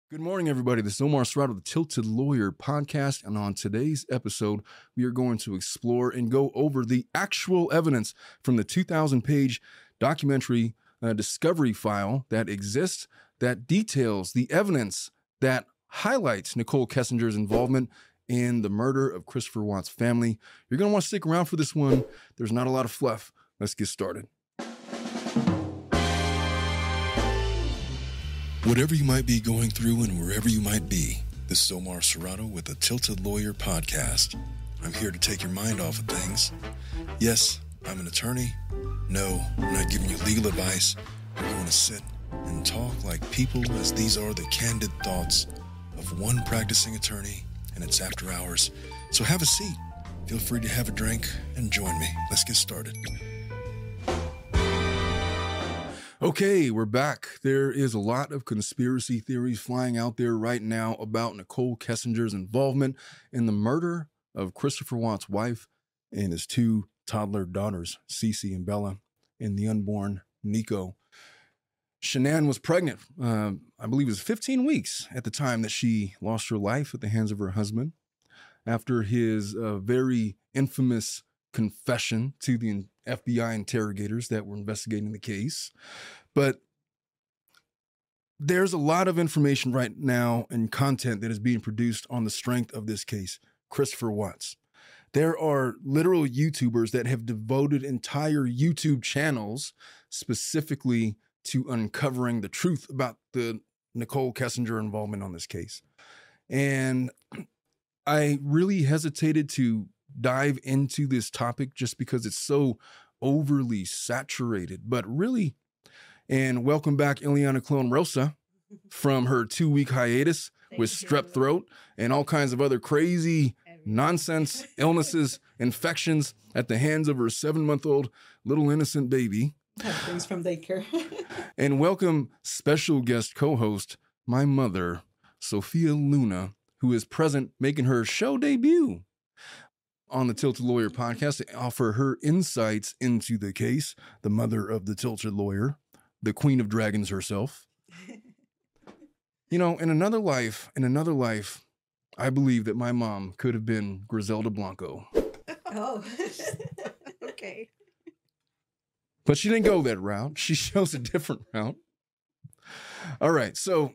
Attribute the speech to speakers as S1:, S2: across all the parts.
S1: Good morning, everybody. This is Omar Serrato, the Tilted Lawyer podcast. And on today's episode, we are going to explore and go over the actual evidence from the 2,000-page documentary discovery file that exists, that details the evidence that highlights Nicole Kessinger's involvement in the murder of Christopher Watts' family. You're going to want to stick around for this one. There's not a lot of fluff. Let's get started. Whatever you might be going through and wherever you might be, this is Omar Serrato with the Tilted Lawyer podcast. I'm here to take your mind off of things. Yes, I'm an attorney. No, I'm not giving you legal advice. We're going to sit and talk like people, as these are the candid thoughts of one practicing attorney, and it's after hours. So have a seat. Feel free to have a drink and join me. Let's get started. Okay, we're back. There is a lot of conspiracy theories flying out there right now about Nicole Kessinger's involvement in the murder of Christopher Watts' wife and his two toddler daughters, Cece and Bella, and the unborn Nico. Shanann was pregnant, I believe it was 15 weeks at the time that she lost her life at the hands of her husband after his very infamous confession to the FBI interrogators that were investigating the case. But there's a lot of information right now and content that is being produced on the strength of this case, Christopher Watts. There are literal YouTubers that have devoted entire YouTube channels specifically to uncovering the truth about the Nicole Kessinger involvement on this case. And I really hesitated to dive into this topic just because it's so overly saturated, but really, and welcome back Ileana Clone Rosa from her 2-week hiatus with strep throat and all kinds of other crazy nonsense, illnesses, infections at the hands of her 7-month-old little innocent baby.
S2: Things from daycare.
S1: And welcome special guest co-host, my mother, Sophia Luna, who is present making her show debut on the Tilted Lawyer podcast to offer her insights into the case, the mother of the Tilted Lawyer, the Queen of Dragons herself. You know, in another life, I believe that my mom could have been Griselda Blanco.
S2: Oh, okay.
S1: But she didn't go that route. She chose a different route. All right, so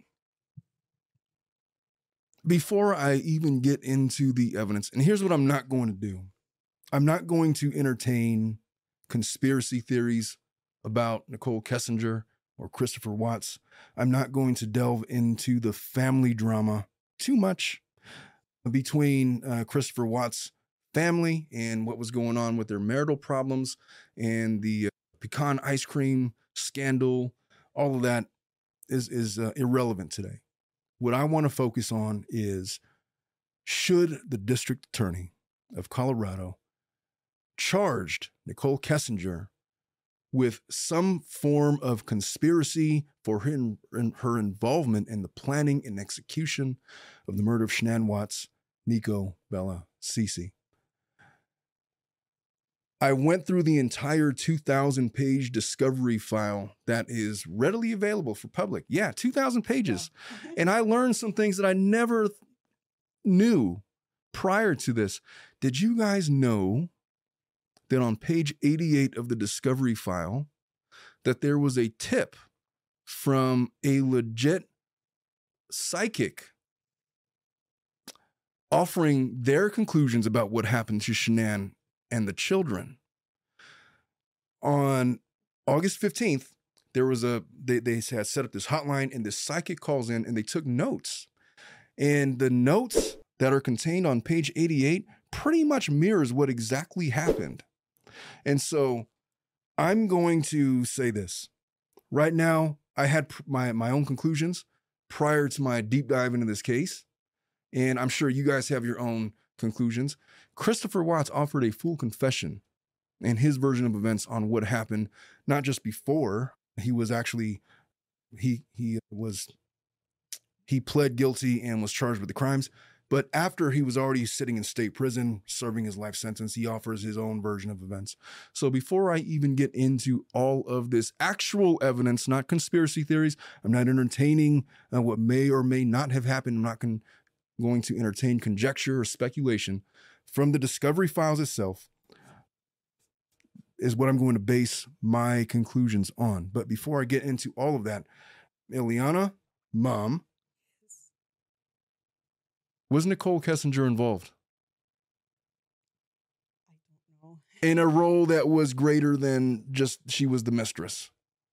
S1: before I even get into the evidence, and here's what I'm not going to do. I'm not going to entertain conspiracy theories about Nicole Kessinger or Christopher Watts. I'm not going to delve into the family drama too much between Christopher Watts' family and what was going on with their marital problems and the pecan ice cream scandal. All of that is irrelevant today. What I want to focus on is, should the district attorney of Colorado charged Nicole Kessinger with some form of conspiracy for her involvement in the planning and execution of the murder of Shanann Watts, Nico, Bella, Cece. I went through the entire 2,000-page discovery file that is readily available for public. Yeah, 2,000 pages. Yeah. And I learned some things that I never knew prior to this. Did you guys know that on page 88 of the discovery file, that there was a tip from a legit psychic offering their conclusions about what happened to Shanann and the children? On August 15th, there was they had set up this hotline, and this psychic calls in and they took notes. And the notes that are contained on page 88 pretty much mirrors what exactly happened. And so I'm going to say this. Right now, I had my own conclusions prior to my deep dive into this case. And I'm sure you guys have your own conclusions. Christopher Watts offered a full confession and his version of events on what happened, not just before he was actually, he pled guilty and was charged with the crimes. But after he was already sitting in state prison, serving his life sentence, he offers his own version of events. So before I even get into all of this actual evidence, not conspiracy theories, I'm not entertaining what may or may not have happened. I'm not going to entertain conjecture or speculation. From the discovery files itself is what I'm going to base my conclusions on. But before I get into all of that, Ileana, Mom, was Nicole Kessinger involved
S2: I don't know.
S1: in a role that was greater than just she was the mistress?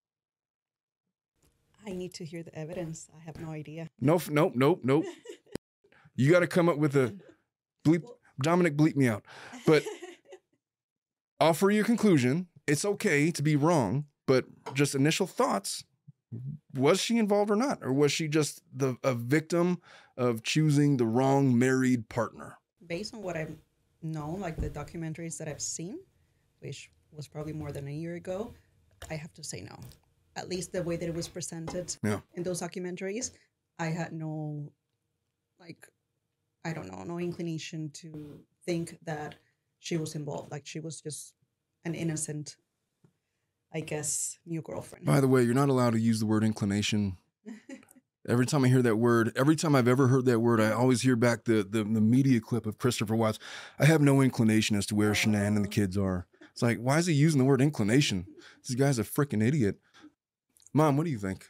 S2: I need to hear the evidence. I have no idea.
S1: Nope. You got to come up with a bleep. Dominic, bleep me out. But offer your conclusion. It's okay to be wrong, but just initial thoughts. Was she involved or not? Or was she just a victim of choosing the wrong married partner?
S2: Based on what I've known, like the documentaries that I've seen, which was probably more than a year ago, I have to say no. At least the way that it was presented in those documentaries, I had no, no inclination to think that she was involved. Like she was just an innocent, I guess, new girlfriend.
S1: By the way, you're not allowed to use the word inclination. Every time I hear that word, every time I've ever heard that word, I always hear back the media clip of Christopher Watts. I have no inclination as to where Shanann and the kids are. It's like, why is he using the word inclination? This guy's a freaking idiot. Mom, what do you think?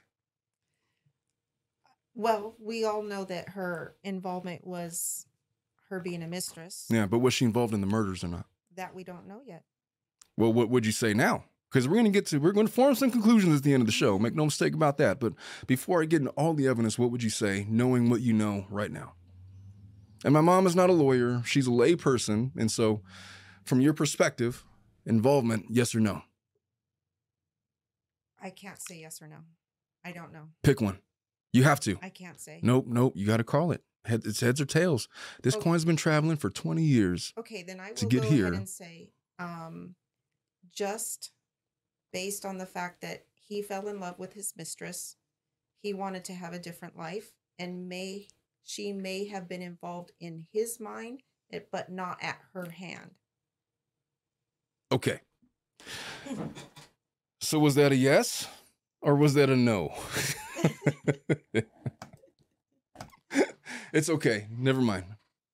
S3: Well, we all know that her involvement was her being a mistress.
S1: Yeah, but was she involved in the murders or not?
S3: That we don't know yet.
S1: Well, what would you say now? Because we're going to form some conclusions at the end of the show. Make no mistake about that. But before I get into all the evidence, what would you say, knowing what you know right now? And my mom is not a lawyer. She's a lay person. And so from your perspective, involvement, yes or no?
S3: I can't say yes or no. I don't know.
S1: Pick one. You have to.
S3: I can't say.
S1: Nope. You got to call it. It's heads or tails. This coin's been traveling for 20 years.
S3: Okay, then I will
S1: to get
S3: go
S1: here.
S3: ahead and say, just based on the fact that he fell in love with his mistress, he wanted to have a different life, and she may have been involved in his mind, but not at her hand.
S1: Okay. So was that a yes or was that a no? It's okay. Never mind.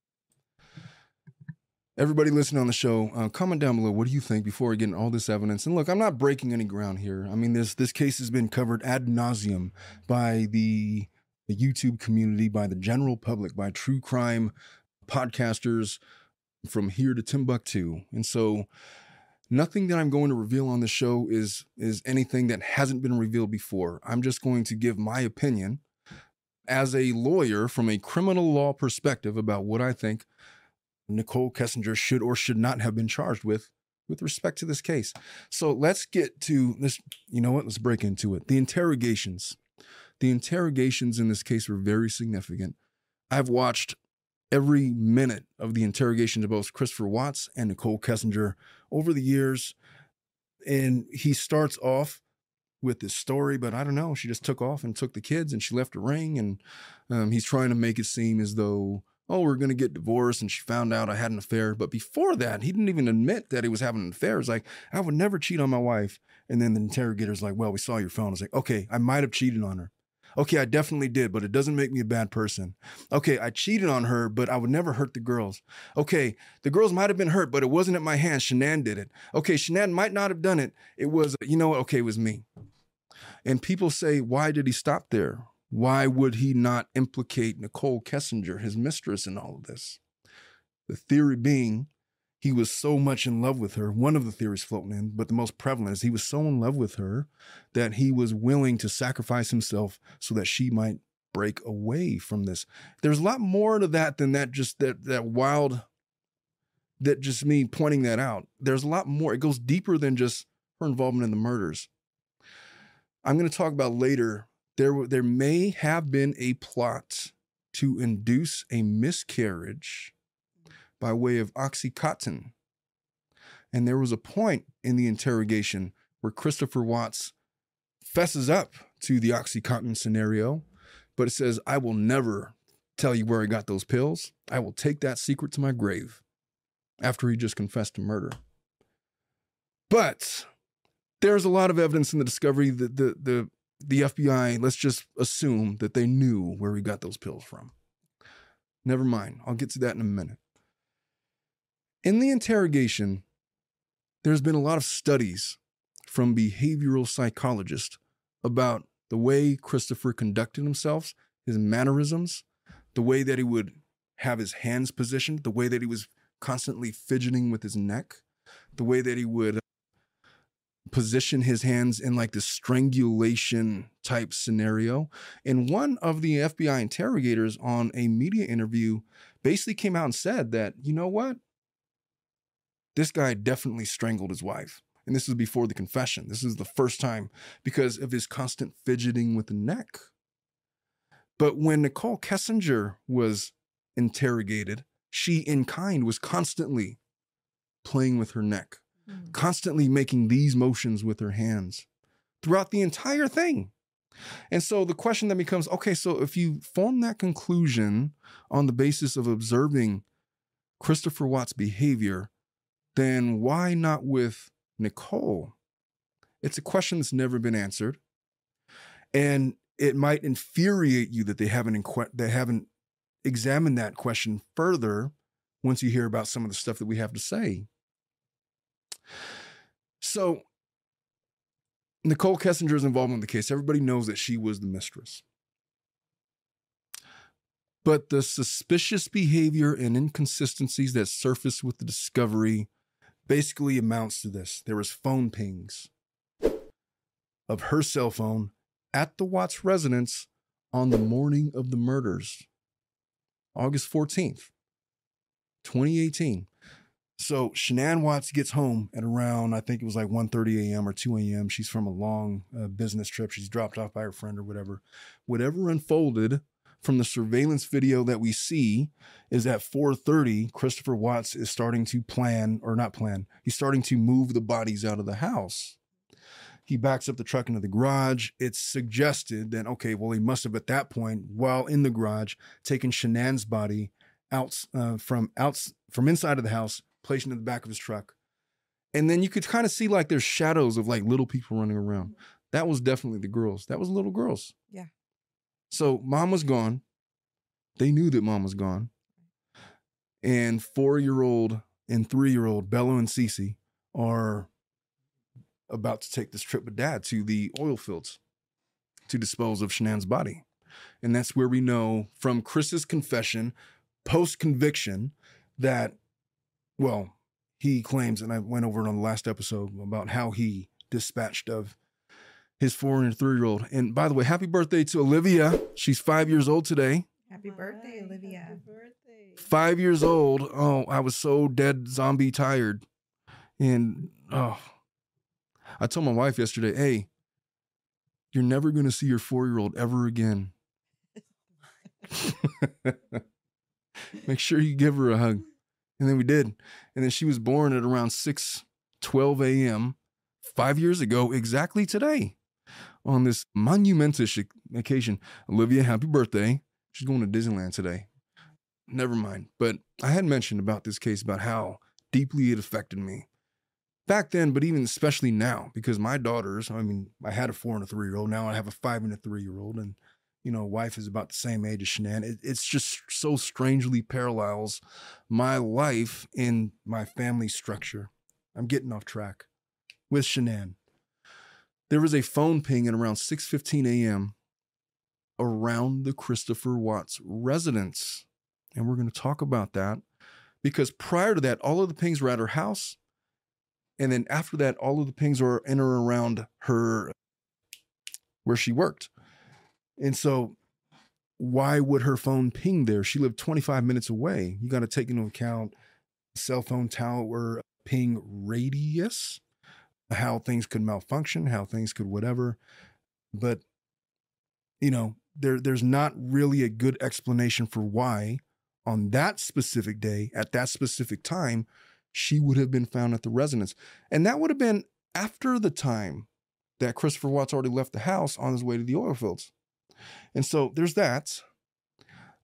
S1: Everybody listening on the show, comment down below. What do you think before we get into all this evidence? And look, I'm not breaking any ground here. I mean, this case has been covered ad nauseum by the YouTube community, by the general public, by true crime podcasters from here to Timbuktu. And so nothing that I'm going to reveal on the show is anything that hasn't been revealed before. I'm just going to give my opinion as a lawyer from a criminal law perspective about what I think Nicole Kessinger should or should not have been charged with respect to this case. So let's get to this. You know what? Let's break into it. The interrogations in this case were very significant. I've watched every minute of the interrogations of both Christopher Watts and Nicole Kessinger over the years. And he starts off with this story, but I don't know. She just took off and took the kids and she left a ring. And he's trying to make it seem as though, oh, we're going to get divorced. And she found out I had an affair. But before that, he didn't even admit that he was having an affair. It's like, I would never cheat on my wife. And then the interrogator's like, well, we saw your phone. It's like, okay, I might have cheated on her. Okay, I definitely did, but it doesn't make me a bad person. Okay, I cheated on her, but I would never hurt the girls. Okay, the girls might have been hurt, but it wasn't at my hands. Shanann did it. Okay, Shanann might not have done it. It was, you know what? Okay, it was me. And people say, why did he stop there? Why would he not implicate Nicole Kessinger, his mistress, in all of this? The theory being, he was so much in love with her. One of the theories floating in, but the most prevalent is he was so in love with her that he was willing to sacrifice himself so that she might break away from this. There's a lot more to that than that, just that wild, that just me pointing that out. There's a lot more. It goes deeper than just her involvement in the murders. I'm going to talk about later, there may have been a plot to induce a miscarriage by way of Oxycontin. And there was a point in the interrogation where Christopher Watts fesses up to the Oxycontin scenario, but it says, I will never tell you where he got those pills. I will take that secret to my grave after he just confessed to murder. But there's a lot of evidence in the discovery that the FBI, let's just assume that they knew where he got those pills from. Never mind. I'll get to that in a minute. In the interrogation, there's been a lot of studies from behavioral psychologists about the way Christopher conducted himself, his mannerisms, the way that he would have his hands positioned, the way that he was constantly fidgeting with his neck, the way that he would position his hands in like this strangulation type scenario. And one of the FBI interrogators on a media interview basically came out and said that, you know what? This guy definitely strangled his wife. And this was before the confession. This is the first time because of his constant fidgeting with the neck. But when Nicole Kessinger was interrogated, she in kind was constantly playing with her neck, constantly making these motions with her hands throughout the entire thing. And so the question then becomes, okay, so if you form that conclusion on the basis of observing Christopher Watts' behavior, then why not with Nicole? It's a question that's never been answered. And it might infuriate you that they haven't examined that question further once you hear about some of the stuff that we have to say. So Nicole Kessinger's involvement in the case, everybody knows that she was the mistress. But the suspicious behavior and inconsistencies that surfaced with the discovery basically amounts to this. There was phone pings of her cell phone at the Watts residence on the morning of the murders, August 14th, 2018. So Shanann Watts gets home at around, I think it was like 1:30 a.m. or 2 a.m. She's from a long business trip. She's dropped off by her friend or whatever. Whatever unfolded from the surveillance video that we see is at 4:30, Christopher Watts is starting to he's starting to move the bodies out of the house. He backs up the truck into the garage. It's suggested that, okay, well, he must have at that point, while in the garage, taken Shanann's body out from inside of the house, placed it in the back of his truck. And then you could kind of see like there's shadows of like little people running around. That was definitely the girls. That was little girls.
S3: Yeah.
S1: So mom was gone. They knew that mom was gone. And 4-year-old and 3-year-old Bella and Cece are about to take this trip with dad to the oil fields to dispose of Shanann's body. And that's where we know from Chris's confession, post-conviction, that, well, he claims, and I went over it on the last episode, about how he dispatched of his 4 and 3-year-old. And by the way, happy birthday to Olivia. She's 5 years old today.
S3: Happy birthday, Olivia.
S2: Happy birthday.
S1: 5 years old. Oh, I was so dead zombie tired. And, I told my wife yesterday, hey, you're never going to see your 4-year-old ever again. Make sure you give her a hug. And then we did. And then she was born at around 6:12 a.m. 5 years ago, exactly today, on this monumentous occasion. Olivia, happy birthday. She's going to Disneyland today. Never mind. But I had mentioned about this case, about how deeply it affected me back then, but even especially now, because my daughters, I mean, I had a 4 and a 3-year-old. Now I have a 5 and a 3-year-old. And, you know, wife is about the same age as Shanann. It's just so strangely parallels my life in my family structure. I'm getting off track with Shanann. There was a phone ping at around 6:15 a.m. around the Christopher Watts residence. And we're going to talk about that because prior to that, all of the pings were at her house. And then after that, all of the pings are in or around her, where she worked. And so why would her phone ping there? She lived 25 minutes away. You got to take into account cell phone tower ping radius, how things could malfunction, how things could whatever. But, you know, there's not really a good explanation for why on that specific day, at that specific time, she would have been found at the residence. And that would have been after the time that Christopher Watts already left the house on his way to the oil fields. And so there's that.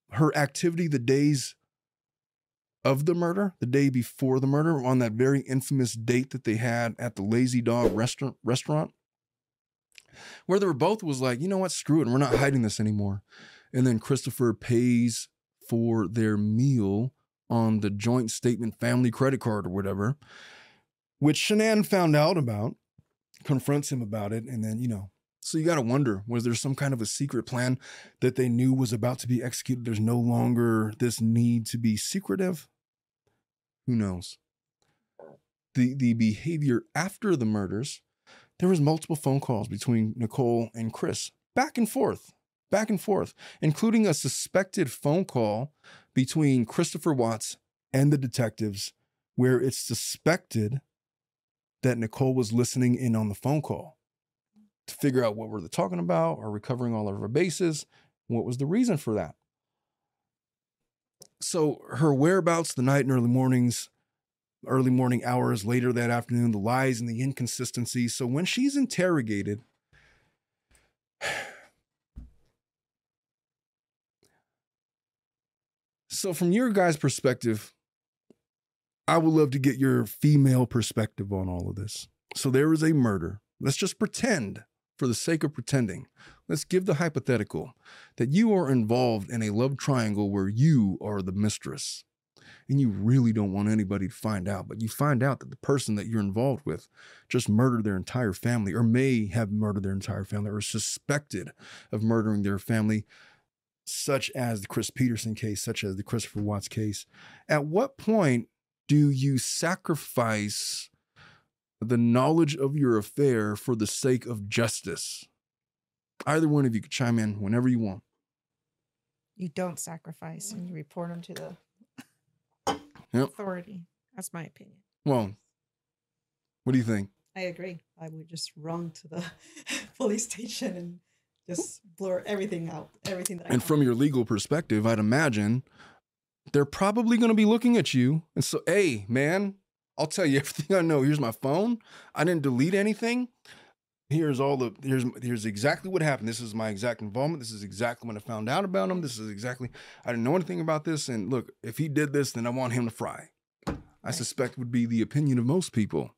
S1: her activity the days of the murder, the day before the murder, on that very infamous date that they had at the Lazy Dog restaurant, where they were both was like, you know what, screw it, we're not hiding this anymore. And then Christopher pays for their meal on the joint statement family credit card or whatever, which Shanann found out about, confronts him about it, and then, so you got to wonder, was there some kind of a secret plan that they knew was about to be executed? There's no longer this need to be secretive. Who knows? The behavior after the murders, there was multiple phone calls between Nicole and Chris, back and forth, including a suspected phone call between Christopher Watts and the detectives, where it's suspected that Nicole was listening in on the phone call to figure out what were they talking about, or recovering all of her bases. What was the reason for that? So her whereabouts the night and early morning hours later that afternoon, the lies and the inconsistencies. So when she's interrogated, so from your guys' perspective, I would love to get your female perspective on all of this. So there is a murder. Let's just pretend, for the sake of pretending, let's give the hypothetical that you are involved in a love triangle where you are the mistress and you really don't want anybody to find out, but you find out that the person that you're involved with just murdered their entire family, or may have murdered their entire family, or suspected of murdering their family, such as the Chris Peterson case, such as the Christopher Watts case. At what point do you sacrifice the knowledge of your affair for the sake of justice? Either one of you can chime in whenever you want.
S3: You don't sacrifice, and you report them to the authority. That's my opinion.
S1: Well, what do you think?
S2: I agree. I would just run to the police station and just blur everything out, everything that I
S1: And from your legal perspective, I'd imagine they're probably going to be looking at you. And so, hey, man, I'll tell you everything I know. Here's my phone. I didn't delete anything. Here's exactly what happened. This is my exact involvement. This is exactly when I found out about him. This is exactly, I didn't know anything about this. And look, if he did this, then I want him to fry. I suspect would be the opinion of most people.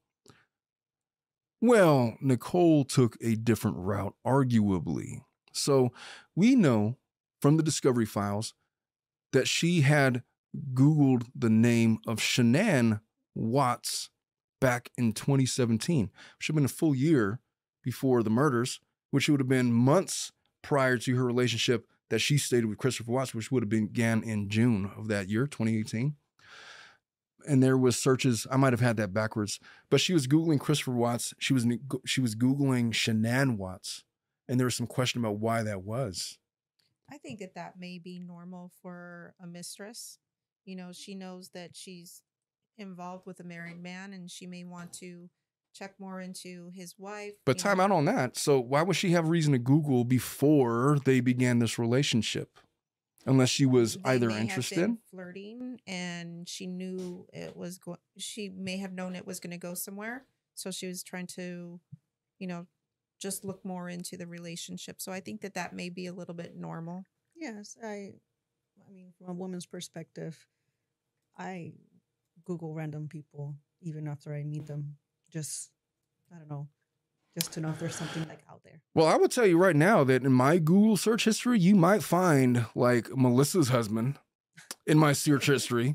S1: Well, Nicole took a different route, arguably. So we know from the discovery files that she had Googled the name of Shanann Watts back in 2017, which had been a full year before the murders, which would have been months prior to her relationship that she stated with Christopher Watts, which would have began in June of that year, 2018. And there was searches, I might have had that backwards, but she was Googling Christopher Watts. She was Googling Shanann Watts. And there was some question about why that was.
S3: I think that may be normal for a mistress. She knows that she's involved with a married man, and she may want to check more into his wife.
S1: But time out on that. So why would she have reason to Google before they began this relationship? Unless she was either interested,
S3: flirting, and she knew it was going. She may have known it was going to go somewhere, so she was trying to, just look more into the relationship. So I think that may be a little bit normal.
S2: Yes, I mean, from a woman's perspective, I Google random people even after I meet them. Just, I don't know, just to know if there's something like out there.
S1: Well, I would tell you right now that in my Google search history, you might find like Melissa's husband in my search history.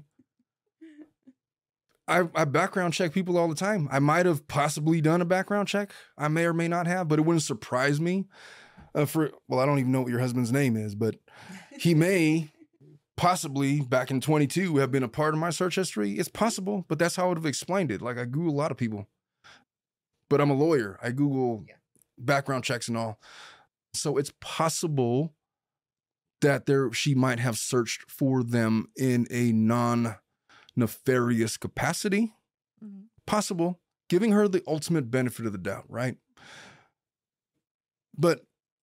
S1: I background check people all the time. I might have possibly done a background check. I may or may not have, but it wouldn't surprise me. I don't even know what your husband's name is, but he may possibly back in 22 have been a part of my search history. It's possible, but that's how I would have explained it. Like I Google a lot of people, but I'm a lawyer. I Google background checks and all. So it's possible that she might have searched for them in a non-nefarious capacity. Mm-hmm. Possible, giving her the ultimate benefit of the doubt, right? But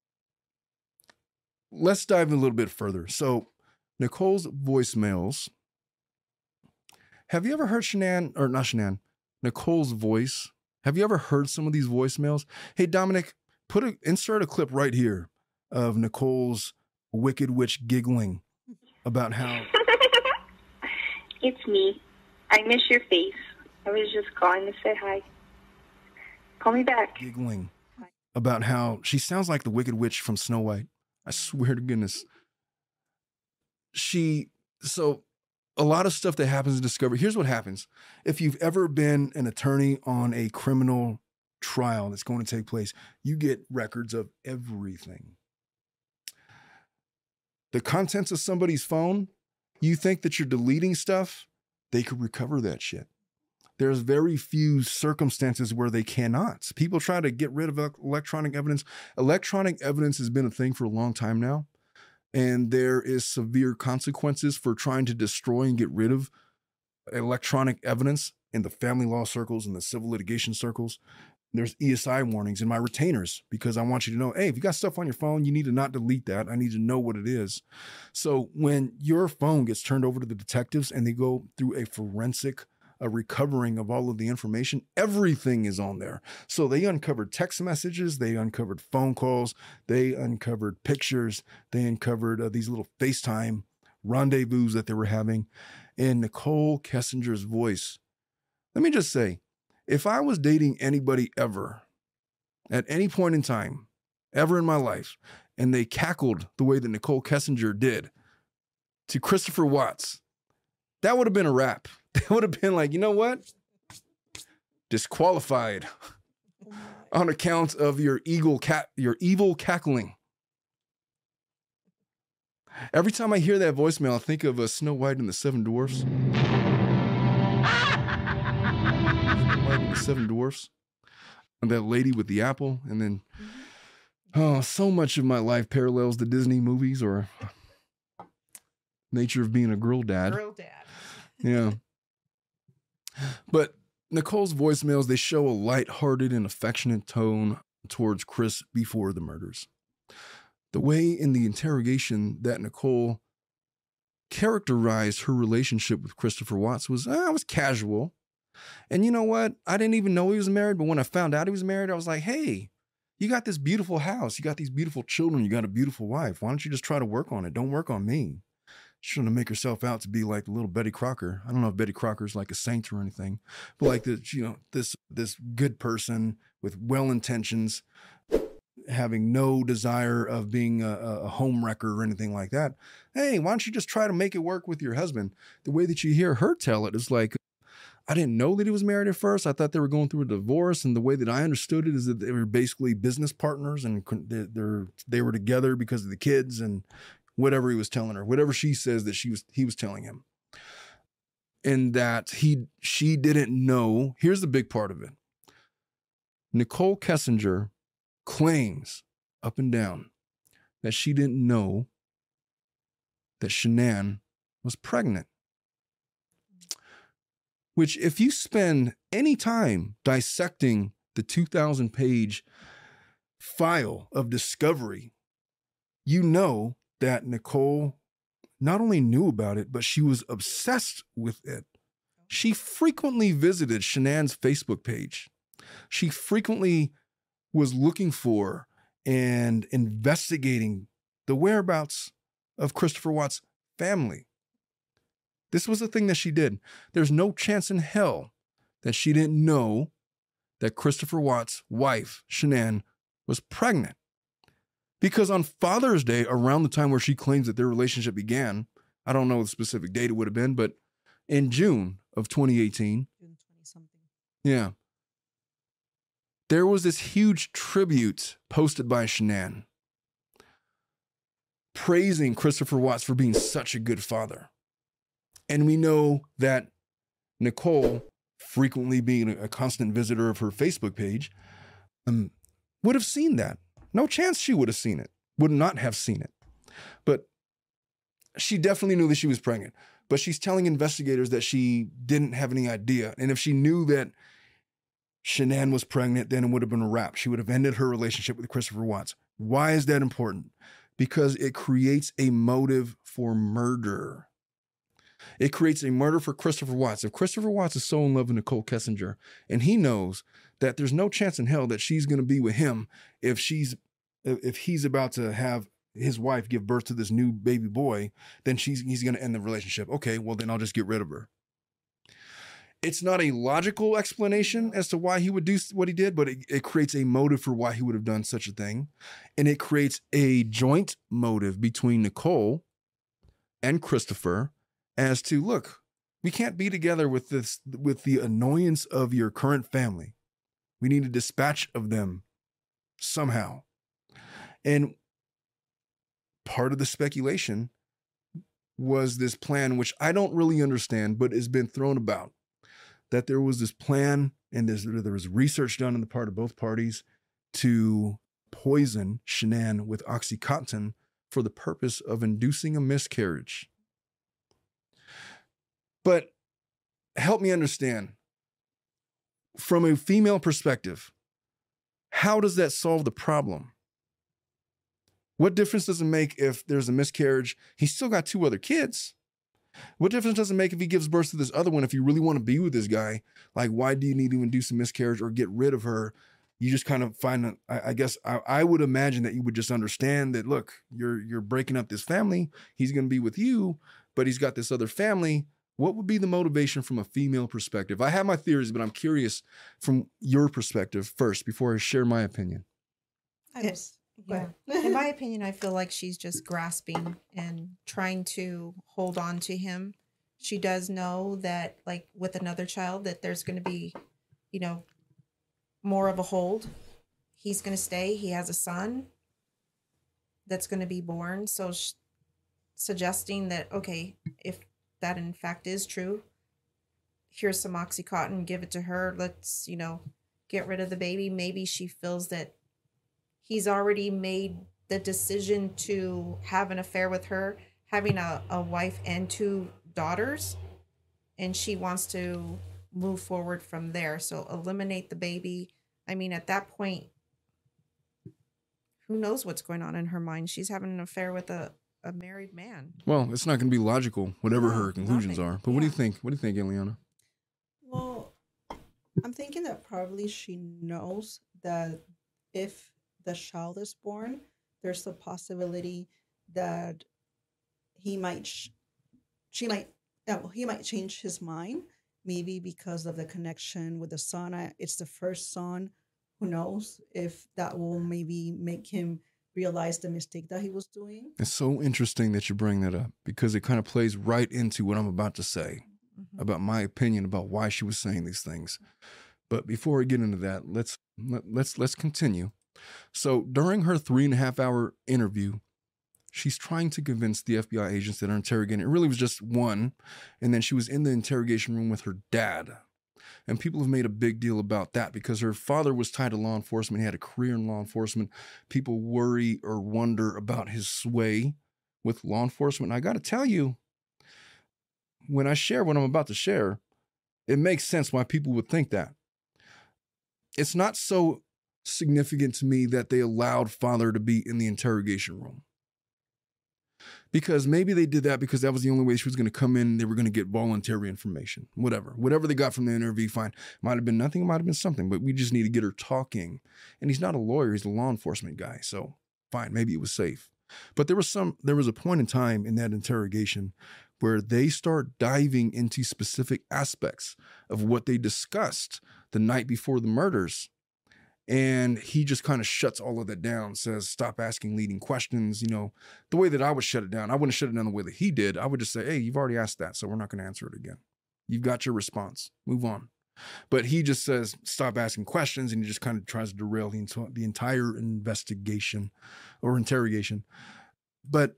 S1: let's dive in a little bit further. So Nicole's voicemails. Have you ever heard Nicole's voice? Have you ever heard some of these voicemails? Hey, Dominic, insert a clip right here of Nicole's Wicked Witch giggling about how...
S4: It's me. I miss your face. I was just calling to say hi. Call me back.
S1: Giggling about how she sounds like the Wicked Witch from Snow White. I swear to goodness. So a lot of stuff that happens in Discovery. Here's what happens. If you've ever been an attorney on a criminal trial that's going to take place, you get records of everything. The contents of somebody's phone, you think that you're deleting stuff, they could recover that shit. There's very few circumstances where they cannot. People try to get rid of electronic evidence. Electronic evidence has been a thing for a long time now. And there is severe consequences for trying to destroy and get rid of electronic evidence in the family law circles and the civil litigation circles. There's ESI warnings in my retainers because I want you to know, hey, if you got stuff on your phone, you need to not delete that. I need to know what it is. So when your phone gets turned over to the detectives and they go through a recovering of all of the information, everything is on there. So they uncovered text messages, they uncovered phone calls, they uncovered pictures, they uncovered these little FaceTime rendezvous that they were having. And Nicole Kessinger's voice, let me just say, if I was dating anybody ever, at any point in time, ever in my life, and they cackled the way that Nicole Kessinger did to Christopher Watts, that would have been a wrap. That would have been like, you know what? Disqualified on account of your evil cackling. Every time I hear that voicemail, I think of Snow White and the Seven Dwarfs. Snow White and the Seven Dwarfs. And that lady with the apple. And then, so much of my life parallels the Disney movies or nature of being a girl dad.
S3: Girl dad.
S1: Yeah. But Nicole's voicemails, they show a lighthearted and affectionate tone towards Chris before the murders. The way in the interrogation that Nicole characterized her relationship with Christopher Watts was casual. And you know what? I didn't even know he was married, but when I found out he was married, I was like, hey, you got this beautiful house. You got these beautiful children. You got a beautiful wife. Why don't you just try to work on it? Don't work on me. She's trying to make herself out to be like the little Betty Crocker. I don't know if Betty Crocker's like a saint or anything, but like this good person with well intentions, having no desire of being a home wrecker or anything like that. Hey, why don't you just try to make it work with your husband? The way that you hear her tell it is like, I didn't know that he was married at first. I thought they were going through a divorce. And the way that I understood it is that they were basically business partners and they were together because of the kids and whatever he was telling her, whatever she says that he was telling him. And that she didn't know. Here's the big part of it. Nicole Kessinger claims up and down that she didn't know that Shanann was pregnant. Which, if you spend any time dissecting the 2,000-page file of discovery, you know that Nicole not only knew about it, but she was obsessed with it. She frequently visited Shanann's Facebook page. She frequently was looking for and investigating the whereabouts of Christopher Watts' family. This was the thing that she did. There's no chance in hell that she didn't know that Christopher Watts' wife, Shanann, was pregnant. Because on Father's Day, around the time where she claims that their relationship began, I don't know the specific date it would have been, but in June of 2018,
S2: June 20-something.
S1: Yeah, there was this huge tribute posted by Shanann praising Christopher Watts for being such a good father. And we know that Nicole, frequently being a constant visitor of her Facebook page, would have seen that. No chance she would have seen it, would not have seen it. But she definitely knew that she was pregnant. But she's telling investigators that she didn't have any idea. And if she knew that Shanann was pregnant, then it would have been a wrap. She would have ended her relationship with Christopher Watts. Why is that important? Because it creates a motive for murder. It creates a murder for Christopher Watts. If Christopher Watts is so in love with Nicole Kessinger, and he knows that there's no chance in hell that she's going to be with him if he's about to have his wife give birth to this new baby boy, then he's going to end the relationship. Okay, well then I'll just get rid of her. It's not a logical explanation as to why he would do what he did, but it creates a motive for why he would have done such a thing. And it creates a joint motive between Nicole and Christopher as to, look, we can't be together with the annoyance of your current family. We need a dispatch of them somehow. And part of the speculation was this plan, which I don't really understand, but has been thrown about, that there was this plan and there was research done on the part of both parties to poison Shanann with OxyContin for the purpose of inducing a miscarriage. But help me understand, from a female perspective, how does that solve the problem? What difference does it make if there's a miscarriage? He's still got 2 other kids. What difference does it make if he gives birth to this other one? If you really want to be with this guy, like, why do you need to induce a miscarriage or get rid of her? You just kind of find, I guess I would imagine that you would just understand that, look, you're breaking up this family. He's going to be with you, but he's got this other family. What would be the motivation from a female perspective? I have my theories, but I'm curious from your perspective first before I share my opinion.
S3: Yeah. In my opinion, I feel like she's just grasping and trying to hold on to him. She does know that, like with another child, that there's going to be, more of a hold. He's going to stay. He has a son that's going to be born. So suggesting that, okay, if that in fact is true, here's some OxyContin, give it to her. Let's, get rid of the baby. Maybe she feels that he's already made the decision to have an affair with her, having a wife and 2 daughters, and she wants to move forward from there. So eliminate the baby. I mean, at that point, who knows what's going on in her mind? She's having an affair with a married man.
S1: Well, it's not going to be logical, whatever her conclusions are. But what do you think? What do you think, Ileana?
S2: Well, I'm thinking that probably she knows that if the child is born, there's a possibility that he might change his mind, maybe because of the connection with the son. It's the first son. Who knows if that will maybe make him realize the mistake that he was doing. It's
S1: so interesting that you bring that up, because it kind of plays right into what I'm about to say about my opinion about why she was saying these things. But before we get into that, let's continue. So during her 3.5-hour interview, she's trying to convince the FBI agents that are interrogating. It really was just one. And then she was in the interrogation room with her dad. And people have made a big deal about that because her father was tied to law enforcement. He had a career in law enforcement. People worry or wonder about his sway with law enforcement. And I got to tell you, when I share what I'm about to share, it makes sense why people would think that. It's not so significant to me that they allowed father to be in the interrogation room. Because maybe they did that because that was the only way she was going to come in and they were going to get voluntary information. Whatever they got from the interview, fine. Might have been nothing, might have been something, but we just need to get her talking. And he's not a lawyer, he's a law enforcement guy. So fine, maybe it was safe. But there was a point in time in that interrogation where they start diving into specific aspects of what they discussed the night before the murders. And he just kind of shuts all of that down, says, stop asking leading questions. The way that I would shut it down, I wouldn't shut it down the way that he did. I would just say, hey, you've already asked that, so we're not going to answer it again. You've got your response. Move on. But he just says, stop asking questions, and he just kind of tries to derail the entire investigation or interrogation. But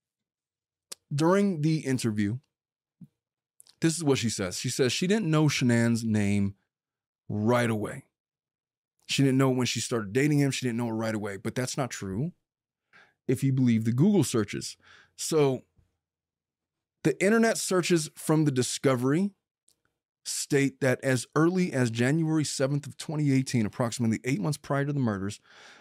S1: during the interview, this is what she says. She says she didn't know Shanann's name right away. She didn't know when she started dating him. She didn't know it right away. But that's not true if you believe the Google searches. So the internet searches from the discovery state that as early as January 7th of 2018, approximately 8 months prior to the murders,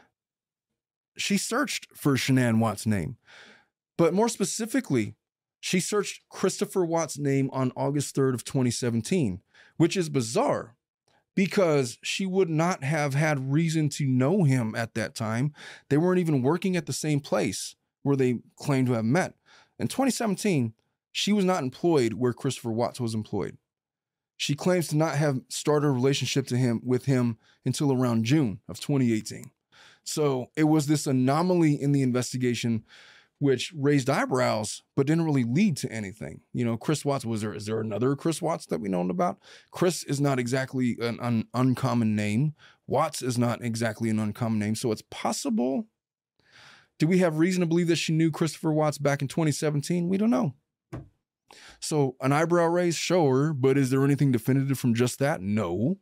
S1: she searched for Shanann Watts' name. But more specifically, she searched Christopher Watts' name on August 3rd of 2017, which is bizarre because she would not have had reason to know him at that time. They weren't even working at the same place where they claim to have met. In 2017, she was not employed where Christopher Watts was employed. She claims to not have started a relationship with him until around June of 2018. So it was this anomaly in the investigation which raised eyebrows, but didn't really lead to anything. You know, Chris Watts, is there another Chris Watts that we know about? Chris is not exactly an uncommon name. Watts is not exactly an uncommon name. So it's possible. Do we have reason to believe that she knew Christopher Watts back in 2017? We don't know. So an eyebrow raise, sure, but is there anything definitive from just that? No.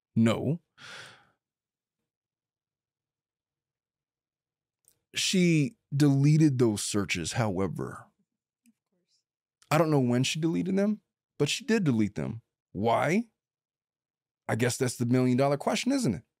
S1: She deleted those searches, however. I don't know when she deleted them, but she did delete them. Why? I guess that's the $1 million question, isn't it?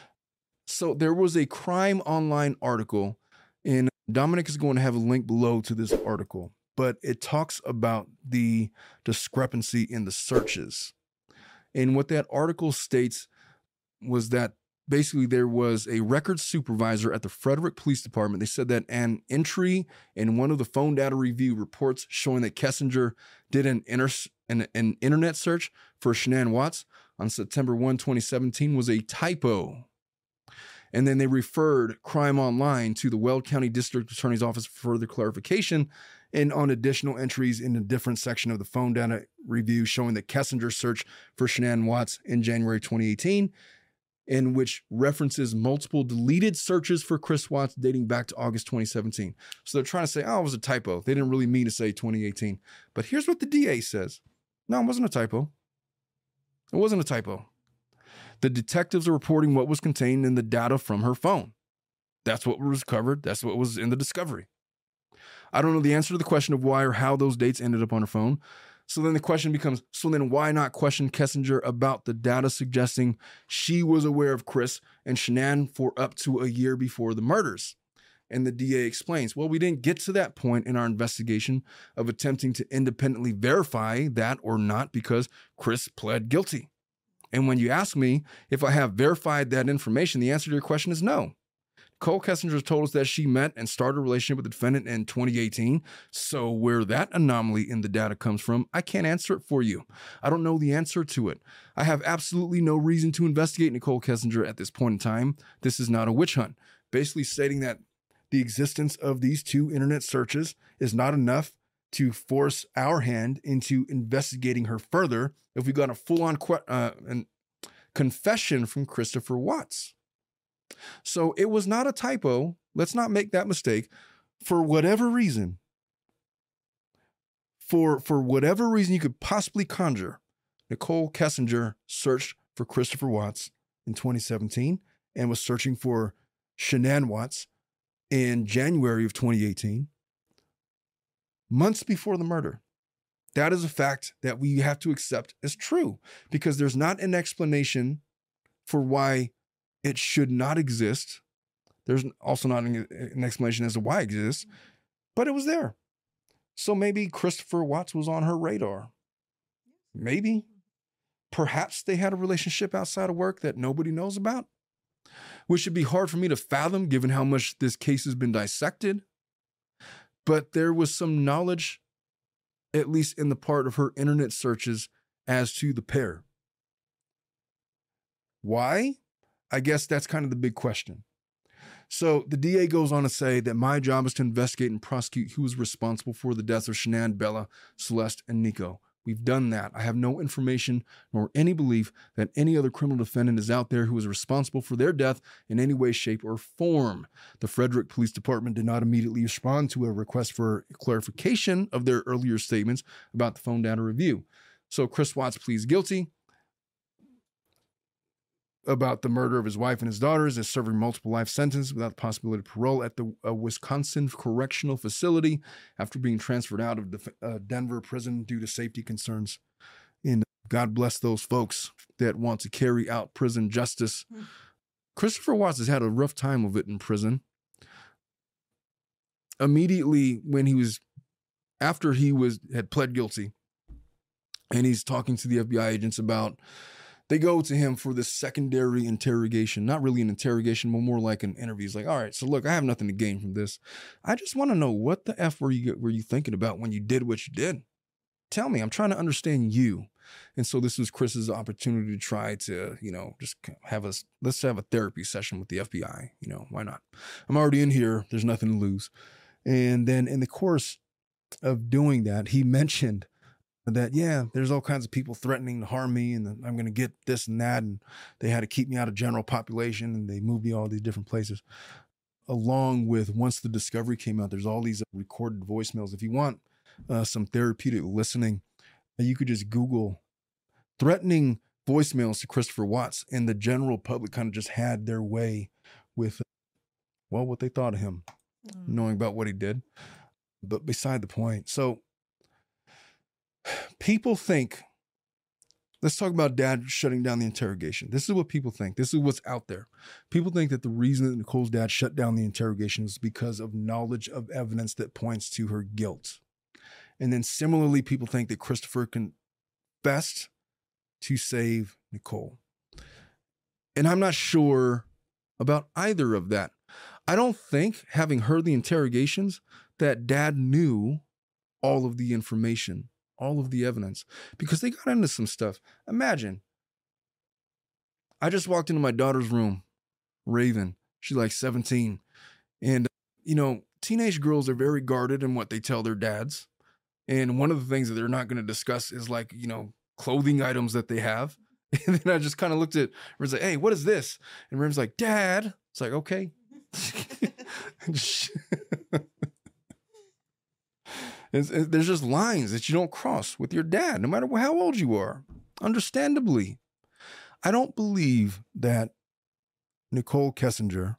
S1: So there was a Crime Online article, and Dominic is going to have a link below to this article, but it talks about the discrepancy in the searches. And what that article states was that basically there was a records supervisor at the Frederick Police Department. They said that an entry in one of the phone data review reports showing that Kessinger did an internet search for Shanann Watts on September 1, 2017 was a typo. And then they referred Crime Online to the Weld County District Attorney's Office for further clarification and on additional entries in a different section of the phone data review showing that Kessinger searched for Shanann Watts in January 2018, in which references multiple deleted searches for Chris Watts dating back to August 2017. So they're trying to say, oh, it was a typo. They didn't really mean to say 2018. But here's what the DA says. No, it wasn't a typo. It wasn't a typo. The detectives are reporting what was contained in the data from her phone. That's what was covered. That's what was in the discovery. I don't know the answer to the question of why or how those dates ended up on her phone. So then the question becomes, so then why not question Kessinger about the data suggesting she was aware of Chris and Shanann for up to a year before the murders? And the DA explains, well, we didn't get to that point in our investigation of attempting to independently verify that or not because Chris pled guilty. And when you ask me if I have verified that information, the answer to your question is no. Nicole Kessinger told us that she met and started a relationship with the defendant in 2018. So where that anomaly in the data comes from, I can't answer it for you. I don't know the answer to it. I have absolutely no reason to investigate Nicole Kessinger at this point in time. This is not a witch hunt. Basically stating that the existence of these two internet searches is not enough to force our hand into investigating her further if we got a full-on confession from Christopher Watts. So it was not a typo. Let's not make that mistake. For whatever reason, for whatever reason you could possibly conjure, Nicole Kessinger searched for Christopher Watts in 2017 and was searching for Shanann Watts in January of 2018, months before the murder. That is a fact that we have to accept as true because there's not an explanation for why it should not exist. There's also not an explanation as to why it exists, but it was there. So maybe Christopher Watts was on her radar. Maybe. Perhaps they had a relationship outside of work that nobody knows about, which should be hard for me to fathom given how much this case has been dissected. But there was some knowledge, at least in the part of her internet searches, as to the pair. Why? I guess that's kind of the big question. So the DA goes on to say that my job is to investigate and prosecute who is responsible for the deaths of Shanann, Bella, Celeste, and Nico. We've done that. I have no information nor any belief that any other criminal defendant is out there who is responsible for their death in any way, shape, or form. The Frederick Police Department did not immediately respond to a request for clarification of their earlier statements about the phone data review. So Chris Watts pleads guilty about the murder of his wife and his daughters, is serving multiple life sentences without the possibility of parole at the Wisconsin Correctional Facility after being transferred out of the Denver prison due to safety concerns. And God bless those folks that want to carry out prison justice. Christopher Watts has had a rough time of it in prison. Immediately when after he had pled guilty, and he's talking to the FBI agents about they go to him for this secondary interrogation, not really an interrogation, but more like an interview. He's like, all right, so look, I have nothing to gain from this. I just want to know, what the F were you thinking about when you did what you did? Tell me, I'm trying to understand you. And so this was Chris's opportunity to try to, just let's have a therapy session with the FBI. Why not? I'm already in here. There's nothing to lose. And then in the course of doing that, he mentioned that, yeah, there's all kinds of people threatening to harm me, and I'm going to get this and that. And they had to keep me out of general population, and they moved me all these different places. Along with, once the discovery came out, there's all these recorded voicemails. If you want some therapeutic listening, you could just Google threatening voicemails to Christopher Watts, and the general public kind of just had their way with, what they thought of him, knowing about what he did. But beside the point. So people think, let's talk about dad shutting down the interrogation. This is what people think. This is what's out there. People think that the reason that Nicole's dad shut down the interrogation is because of knowledge of evidence that points to her guilt. And then similarly, people think that Christopher confessed to save Nicole. And I'm not sure about either of that. I don't think, having heard the interrogations, that dad knew all of the information, all of the evidence, because they got into some stuff. Imagine, I just walked into my daughter's room, Raven. She's like 17. And, teenage girls are very guarded in what they tell their dads. And one of the things that they're not going to discuss is like, clothing items that they have. And then I just kind of looked at Rim's like, hey, what is this? And Rim's like, Dad. It's like, okay. There's just lines that you don't cross with your dad, no matter how old you are. Understandably. I don't believe that Nicole Kessinger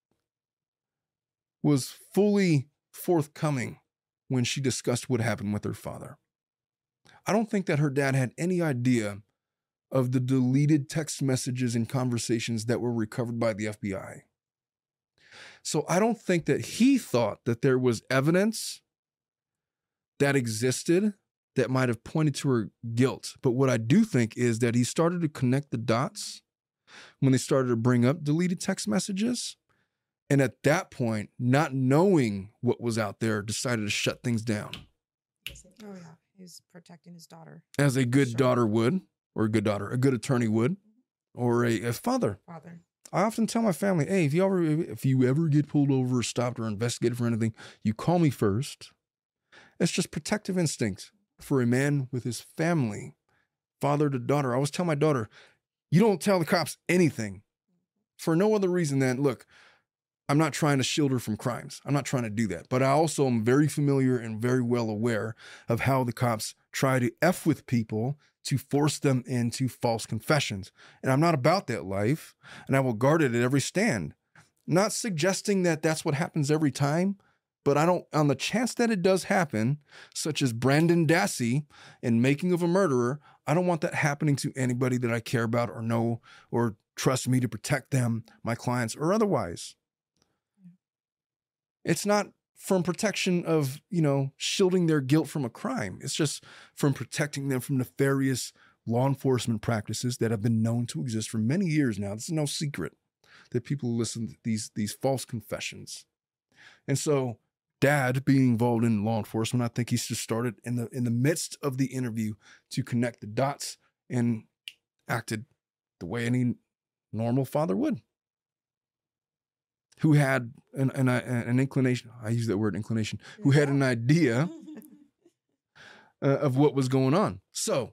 S1: was fully forthcoming when she discussed what happened with her father. I don't think that her dad had any idea of the deleted text messages and conversations that were recovered by the FBI. So I don't think that he thought that there was evidence that existed that might have pointed to her guilt. But what I do think is that he started to connect the dots when they started to bring up deleted text messages. And at that point, not knowing what was out there, decided to shut things down.
S3: Oh, yeah. He's protecting his daughter.
S1: As a good daughter would, or a good attorney would, or a father. I often tell my family, hey, if you ever get pulled over or stopped or investigated for anything, you call me first. It's just protective instinct for a man with his family, father to daughter. I always tell my daughter, you don't tell the cops anything for no other reason than, look, I'm not trying to shield her from crimes. I'm not trying to do that. But I also am very familiar and very well aware of how the cops try to F with people to force them into false confessions. And I'm not about that life, and I will guard it at every stand. Not suggesting that that's what happens every time, but on the chance that it does happen, such as Brandon Dassey in Making of a Murderer, I don't want that happening to anybody that I care about or know or trust me to protect them, my clients, or otherwise. It's not from protection of, shielding their guilt from a crime. It's just from protecting them from nefarious law enforcement practices that have been known to exist for many years now. This is no secret that people listen to these false confessions. And so dad being involved in law enforcement, I think he's just started in the midst of the interview to connect the dots and acted the way any normal father would. Who had an inclination, I use that word inclination, who had an idea of what was going on. So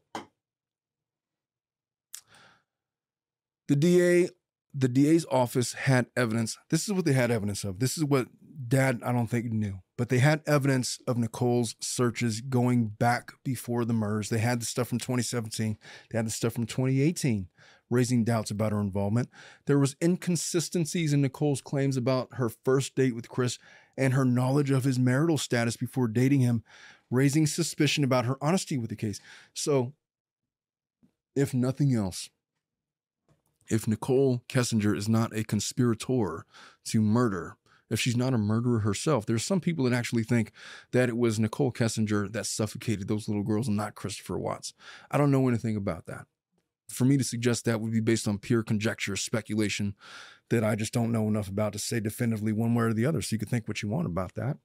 S1: the DA's office had evidence. This is what they had evidence of. This is what dad, I don't think, knew. But they had evidence of Nicole's searches going back before the murders. They had the stuff from 2017. They had the stuff from 2018. Raising doubts about her involvement. There was inconsistencies in Nicole's claims about her first date with Chris and her knowledge of his marital status before dating him, raising suspicion about her honesty with the case. So, if nothing else, if Nicole Kessinger is not a conspirator to murder, if she's not a murderer herself, there's some people that actually think that it was Nicole Kessinger that suffocated those little girls and not Christopher Watts. I don't know anything about that. For me to suggest that would be based on pure conjecture, speculation that I just don't know enough about to say definitively one way or the other. So you can think what you want about that.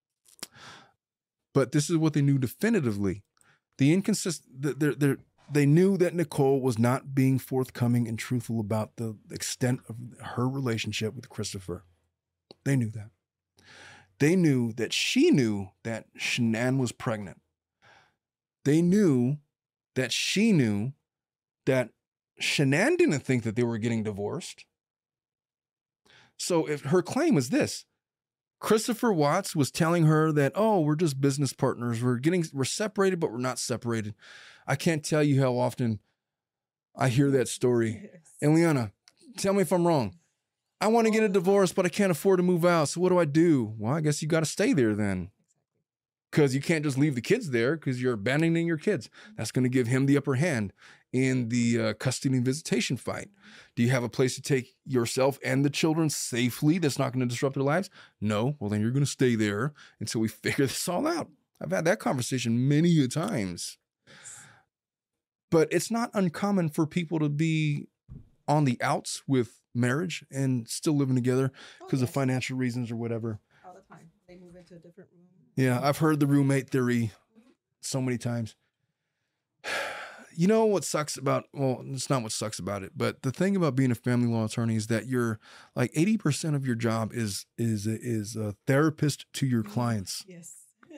S1: But this is what they knew definitively. The they knew that Nicole was not being forthcoming and truthful about the extent of her relationship with Christopher. They knew that. They knew that she knew that Shanann was pregnant. They knew that she knew that Shanann didn't think that they were getting divorced. So if her claim was this, Christopher Watts was telling her that, oh, we're just business partners. We're separated, but we're not separated. I can't tell you how often I hear that story. Yes. And Liana, tell me if I'm wrong. I want to get a divorce, but I can't afford to move out. So what do I do? Well, I guess you got to stay there then. Because you can't just leave the kids there because you're abandoning your kids. That's going to give him the upper hand in the custody and visitation fight. Do you have a place to take yourself and the children safely that's not going to disrupt their lives? No. Well, then you're going to stay there until we figure this all out. I've had that conversation many times. But it's not uncommon for people to be on the outs with marriage and still living together because of financial reasons or whatever.
S2: All the time. They move into a different room.
S1: Yeah, I've heard the roommate theory so many times. You know what sucks about, well, it's not what sucks about it, but the thing about being a family law attorney is that you're like 80% of your job is a therapist to your clients.
S2: Yes.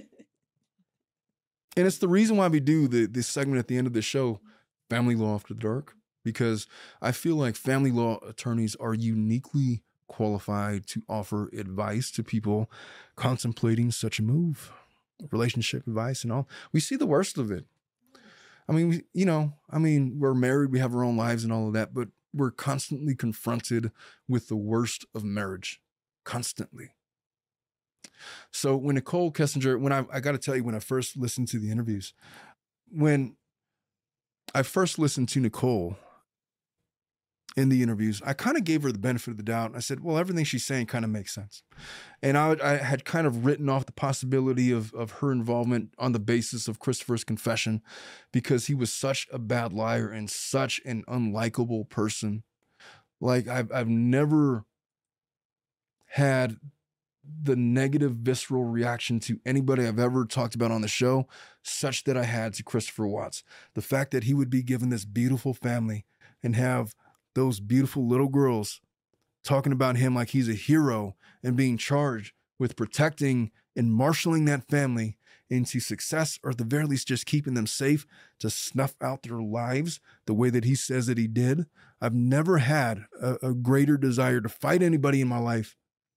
S1: And it's the reason why we do this segment at the end of the show, Family Law After the Dark, because I feel like family law attorneys are uniquely qualified to offer advice to people contemplating such a move, relationship advice and all. We see the worst of it. I mean, we're married, we have our own lives and all of that, but we're constantly confronted with the worst of marriage, constantly. So when Nicole Kessinger, when I got to tell you, when I first listened to the interviews, when I first listened to Nicole in the interviews, I kind of gave her the benefit of the doubt. I said, well, everything she's saying kind of makes sense. And I had kind of written off the possibility of her involvement on the basis of Christopher's confession because he was such a bad liar and such an unlikable person. Like I've never had the negative visceral reaction to anybody I've ever talked about on the show, such that I had to Christopher Watts. The fact that he would be given this beautiful family and have those beautiful little girls talking about him like he's a hero and being charged with protecting and marshaling that family into success, or at the very least just keeping them safe to snuff out their lives the way that he says that he did. I've never had a greater desire to fight anybody in my life,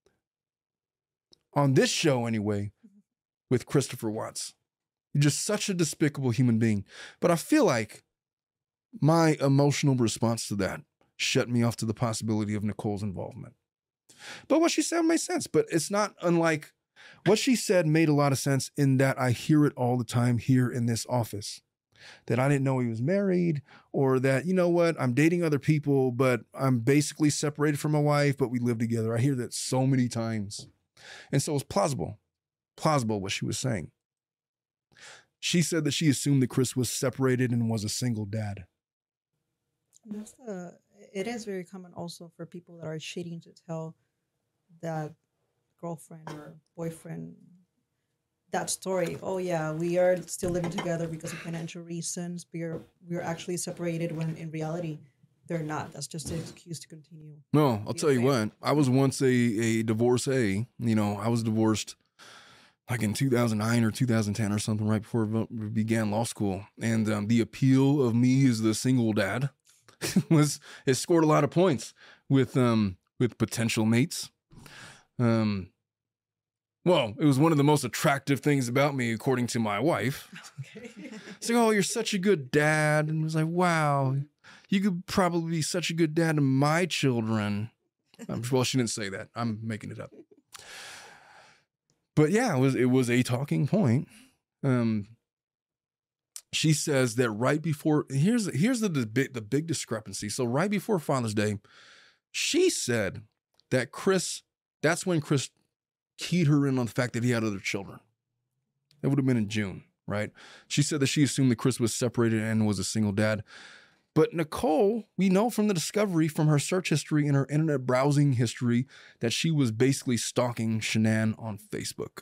S1: on this show anyway, with Christopher Watts. You're just such a despicable human being. But I feel like my emotional response to that shut me off to the possibility of Nicole's involvement. But what she said made sense. But it's not unlike what she said made a lot of sense in that I hear it all the time here in this office. That I didn't know he was married, or that, you know what, I'm dating other people, but I'm basically separated from my wife, but we live together. I hear that so many times. And so it's plausible what she was saying. She said that she assumed that Chris was separated and was a single dad.
S2: It is very common also for people that are cheating to tell that girlfriend or boyfriend that story. Oh yeah, we are still living together because of financial reasons. We're actually separated, when in reality they're not. That's just an excuse to continue.
S1: No, I'll tell you what. I was once a divorcee. You know, I was divorced like in 2009 or 2010 or something, right before we began law school. And the appeal of me as the single dad it scored a lot of points with potential mates. Well, it was one of the most attractive things about me, according to my wife. Okay. Saying, oh, you're such a good dad. And I was like, wow, you could probably be such a good dad to my children. Well, she didn't say that. I'm making it up. But yeah, it was a talking point. She says that right before, here's the big discrepancy. So right before Father's Day, she said that that's when Chris keyed her in on the fact that he had other children. That would have been in June, right? She said that she assumed that Chris was separated and was a single dad. But Nicole, we know from the discovery from her search history and her internet browsing history that she was basically stalking Shanann on Facebook.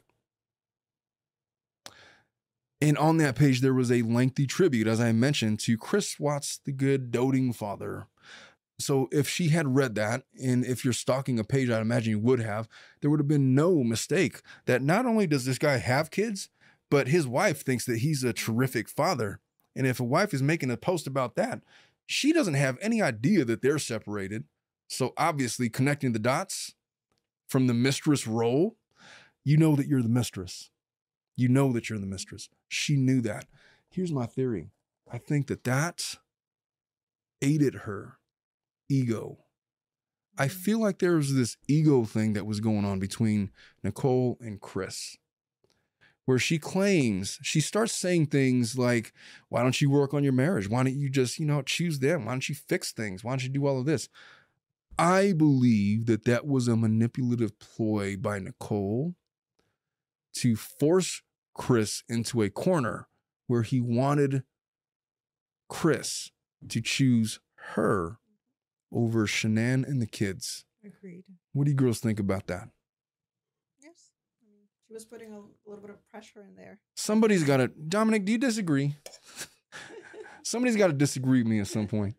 S1: And on that page, there was a lengthy tribute, as I mentioned, to Chris Watts, the good doting father. So if she had read that, and if you're stalking a page, I'd imagine you would have, there would have been no mistake that not only does this guy have kids, but his wife thinks that he's a terrific father. And if a wife is making a post about that, she doesn't have any idea that they're separated. So obviously connecting the dots from the mistress role, you know that you're the mistress. You know that you're the mistress. She knew that. Here's my theory. I think that aided her ego. I feel like there was this ego thing that was going on between Nicole and Chris, where she claims, she starts saying things like, why don't you work on your marriage? Why don't you just, choose them? Why don't you fix things? Why don't you do all of this? I believe that was a manipulative ploy by Nicole to force Chris into a corner where he wanted Chris to choose her over Shanann and the kids.
S2: Agreed.
S1: What do you girls think about that?
S2: Yes. She was putting a little bit of pressure in there.
S1: Somebody's got to, Dominic, do you disagree? Somebody's got to disagree with me at some point.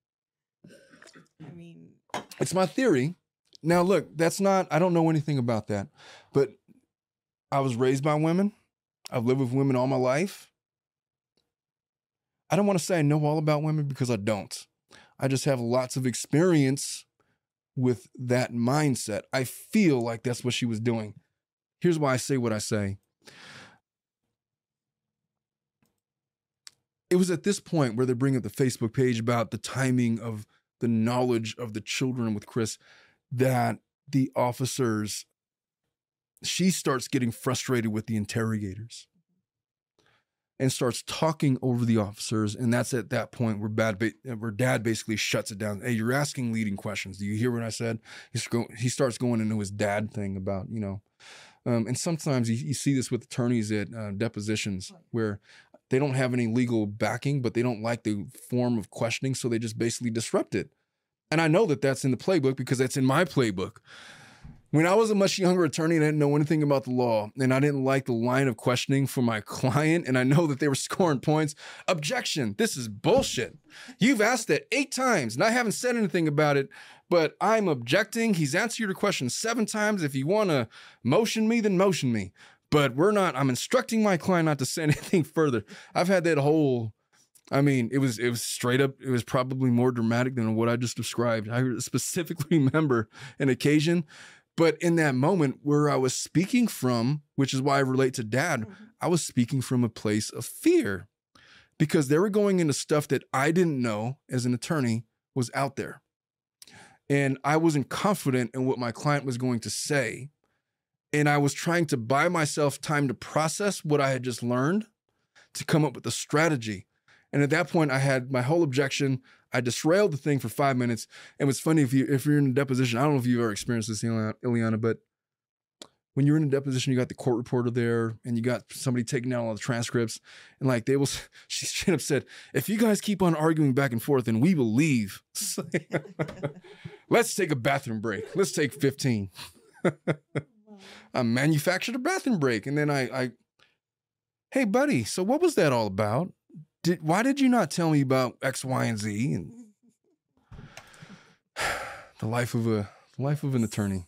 S1: It's my theory. Now, look, I don't know anything about that, but I was raised by women. I've lived with women all my life. I don't want to say I know all about women because I don't. I just have lots of experience with that mindset. I feel like that's what she was doing. Here's why I say what I say. It was at this point where they bring up the Facebook page about the timing of the knowledge of the children with Chris that the officers, she starts getting frustrated with the interrogators and starts talking over the officers. And that's at that point where Dad basically shuts it down. Hey, you're asking leading questions. Do you hear what I said? He starts going into his dad thing about, and sometimes you see this with attorneys at depositions where they don't have any legal backing, but they don't like the form of questioning. So they just basically disrupt it. And I know that that's in the playbook because that's in my playbook. When I was a much younger attorney and I didn't know anything about the law and I didn't like the line of questioning for my client and I know that they were scoring points, objection, this is bullshit. You've asked it 8 times and I haven't said anything about it, but I'm objecting. He's answered your question 7 times. If you want to motion me, then motion me. But I'm instructing my client not to say anything further. I've had that whole, it was straight up, it was probably more dramatic than what I just described. I specifically remember an occasion. But in that moment where I was speaking from, which is why I relate to Dad, I was speaking from a place of fear because they were going into stuff that I didn't know as an attorney was out there. And I wasn't confident in what my client was going to say. And I was trying to buy myself time to process what I had just learned to come up with a strategy. And at that point, I had my whole objection. I disrailed the thing for 5 minutes. And it's funny, if you're in a deposition, I don't know if you've ever experienced this, Ileana, but when you're in a deposition, you got the court reporter there and you got somebody taking down all the transcripts. And she straight up said, if you guys keep on arguing back and forth, then we will leave. Let's take a bathroom break. Let's take 15. I manufactured a bathroom break. And then I hey, buddy, so what was that all about? Why did you not tell me about X, Y, and Z? And the life of an attorney.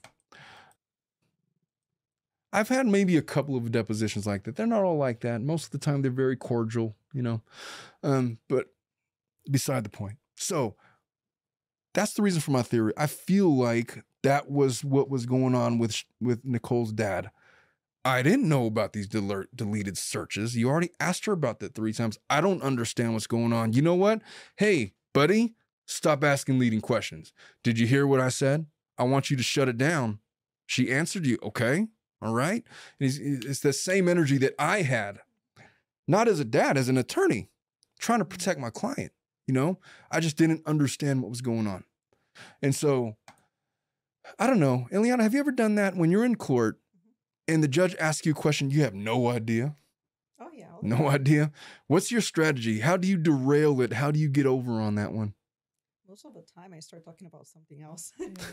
S1: I've had maybe a couple of depositions like that. They're not all like that. Most of the time, they're very cordial, but beside the point. So that's the reason for my theory. I feel like that was what was going on with Nicole's dad. I didn't know about these deleted searches. You already asked her about that 3 times. I don't understand what's going on. You know what? Hey, buddy, stop asking leading questions. Did you hear what I said? I want you to shut it down. She answered you. Okay. All right. And it's the same energy that I had, not as a dad, as an attorney, trying to protect my client. I just didn't understand what was going on. And so, I don't know. Ileana, have you ever done that when you're in court and the judge asks you a question, you have no idea?
S2: Oh, yeah.
S1: No idea. What's your strategy? How do you derail it? How do you get over on that one?
S2: Most of the time, I start talking about something else.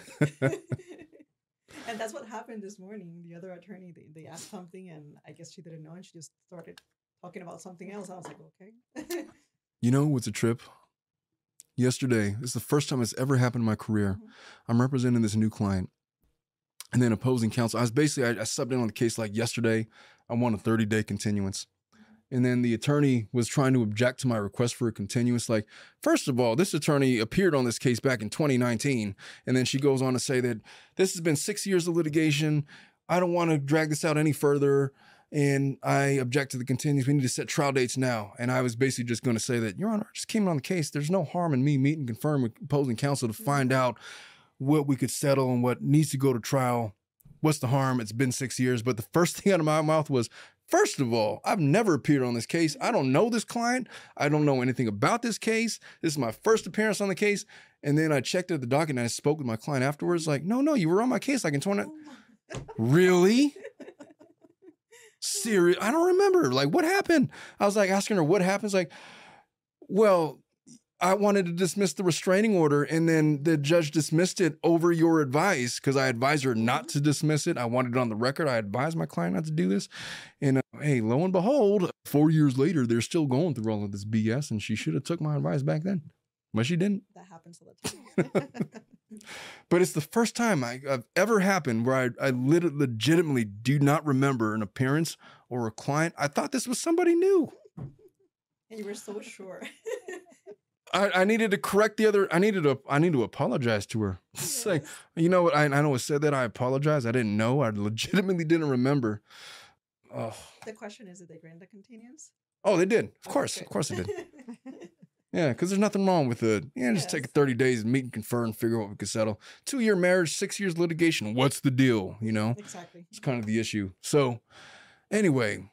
S2: And that's what happened this morning. The other attorney, they asked something, and I guess she didn't know, and she just started talking about something else. I was like, okay.
S1: You know what's a trip? Yesterday, this is the first time it's ever happened in my career. I'm representing this new client. And then opposing counsel, I subbed in on the case like yesterday. I won a 30-day continuance. And then the attorney was trying to object to my request for a continuance. Like, first of all, this attorney appeared on this case back in 2019. And then she goes on to say that this has been 6 years of litigation. I don't want to drag this out any further. And I object to the continuance. We need to set trial dates now. And I was basically just going to say that, Your Honor, I just came on the case. There's no harm in me meet and confirm with opposing counsel to find out what we could settle and what needs to go to trial. What's the harm? It's been 6 years. But the first thing out of my mouth was, first of all, I've never appeared on this case. I don't know this client. I don't know anything about this case. This is my first appearance on the case. And then I checked at the docket and I spoke with my client afterwards. Like, no, you were on my case like in 20. Really? Serious? I don't remember. Like, what happened? I was like asking her what happened. Like, well, I wanted to dismiss the restraining order, and then the judge dismissed it over your advice because I advised her not to dismiss it. I wanted it on the record. I advised my client not to do this. And hey, lo and behold, 4 years later, they're still going through all of this BS, and she should have took my advice back then. But she didn't.
S2: That happens all the time.
S1: But it's the first time I've ever happened where I legitimately do not remember an appearance or a client. I thought this was somebody new.
S2: And you were so sure.
S1: I needed to correct the other. I need to apologize to her. It's like, you know what? I know it said that. I apologize. I didn't know. I legitimately didn't remember. Oh.
S2: The question is, did they grant the continuance?
S1: Oh, they did. Of course they did. Yeah, because there's nothing wrong with it. Yeah, just take 30 days and meet and confer and figure out what we could settle. 2-year marriage, 6 years litigation. What's the deal? You know?
S2: Exactly.
S1: It's kind of the issue. So, anyway,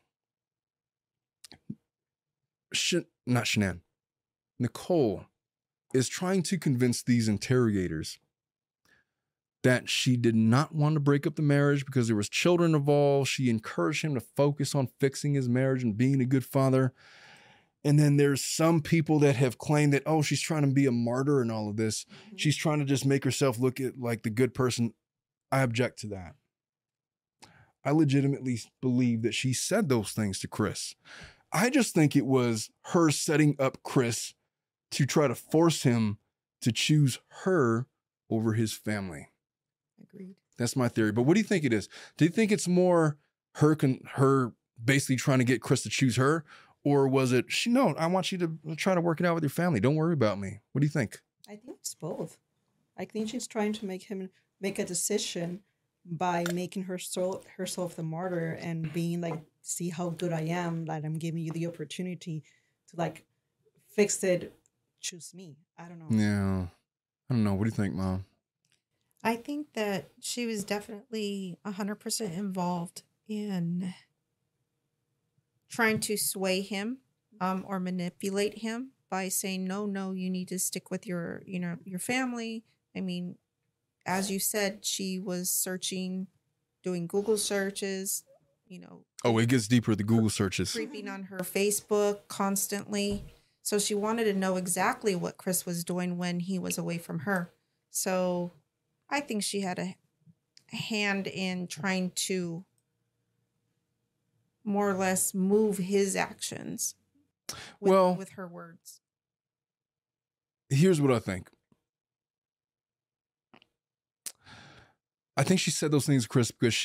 S1: not Shanann. Nicole is trying to convince these interrogators that she did not want to break up the marriage because there was children involved. She encouraged him to focus on fixing his marriage and being a good father. And then there's some people that have claimed that, oh, she's trying to be a martyr and all of this. Mm-hmm. She's trying to just make herself look like the good person. I object to that. I legitimately believe that she said those things to Chris. I just think it was her setting up Chris to try to force him to choose her over his family.
S2: Agreed.
S1: That's my theory. But what do you think it is? Do you think it's more her basically trying to get Chris to choose her? Or was it, no, I want you to try to work it out with your family. Don't worry about me. What do you think?
S2: I think it's both. I think she's trying to make him make a decision by making herself the martyr and being like, see how good I am, that I'm giving you the opportunity to like fix it, choose me. I don't know.
S1: Yeah. I don't know. What do you think, Mom?
S3: I think that she was definitely 100% involved in trying to sway him or manipulate him by saying, no, you need to stick with your family. I mean, as you said, she was searching, doing Google searches,
S1: Oh, it gets deeper, the Google searches.
S3: Creeping on her Facebook constantly. So she wanted to know exactly what Chris was doing when he was away from her. So I think she had a hand in trying to more or less move his actions with her words.
S1: Here's what I think. I think she said those things to Chris because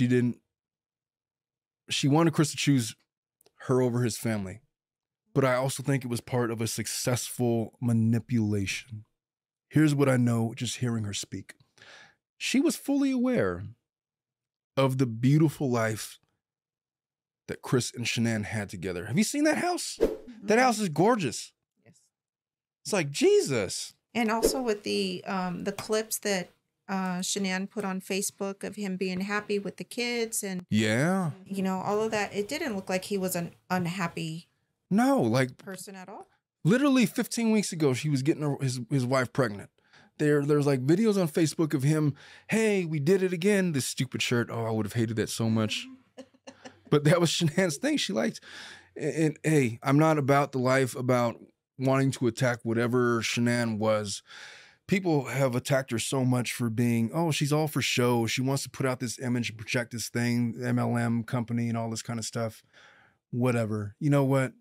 S1: she wanted Chris to choose her over his family. But I also think it was part of a successful manipulation. Here's what I know just hearing her speak. She was fully aware of the beautiful life that Chris and Shanann had together. Have you seen that house? Mm-hmm. That house is gorgeous.
S3: Yes.
S1: It's like Jesus.
S3: And also with the clips that Shanann put on Facebook of him being happy with the kids and all of that, it didn't look like he was an unhappy person at all.
S1: Literally 15 weeks ago, she was getting his wife pregnant. There's like videos on Facebook of him, hey, we did it again, this stupid shirt. Oh, I would have hated that so much. But that was Shanann's thing. She liked, And hey, I'm not about the life about wanting to attack whatever Shanann was. People have attacked her so much for being, oh, she's all for show. She wants to put out this image and project this thing, MLM company and all this kind of stuff. Whatever. You know what?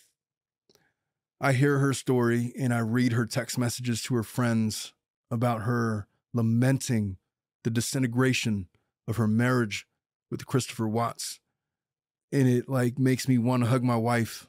S1: I hear her story and I read her text messages to her friends about her lamenting the disintegration of her marriage with Christopher Watts. And it like makes me want to hug my wife.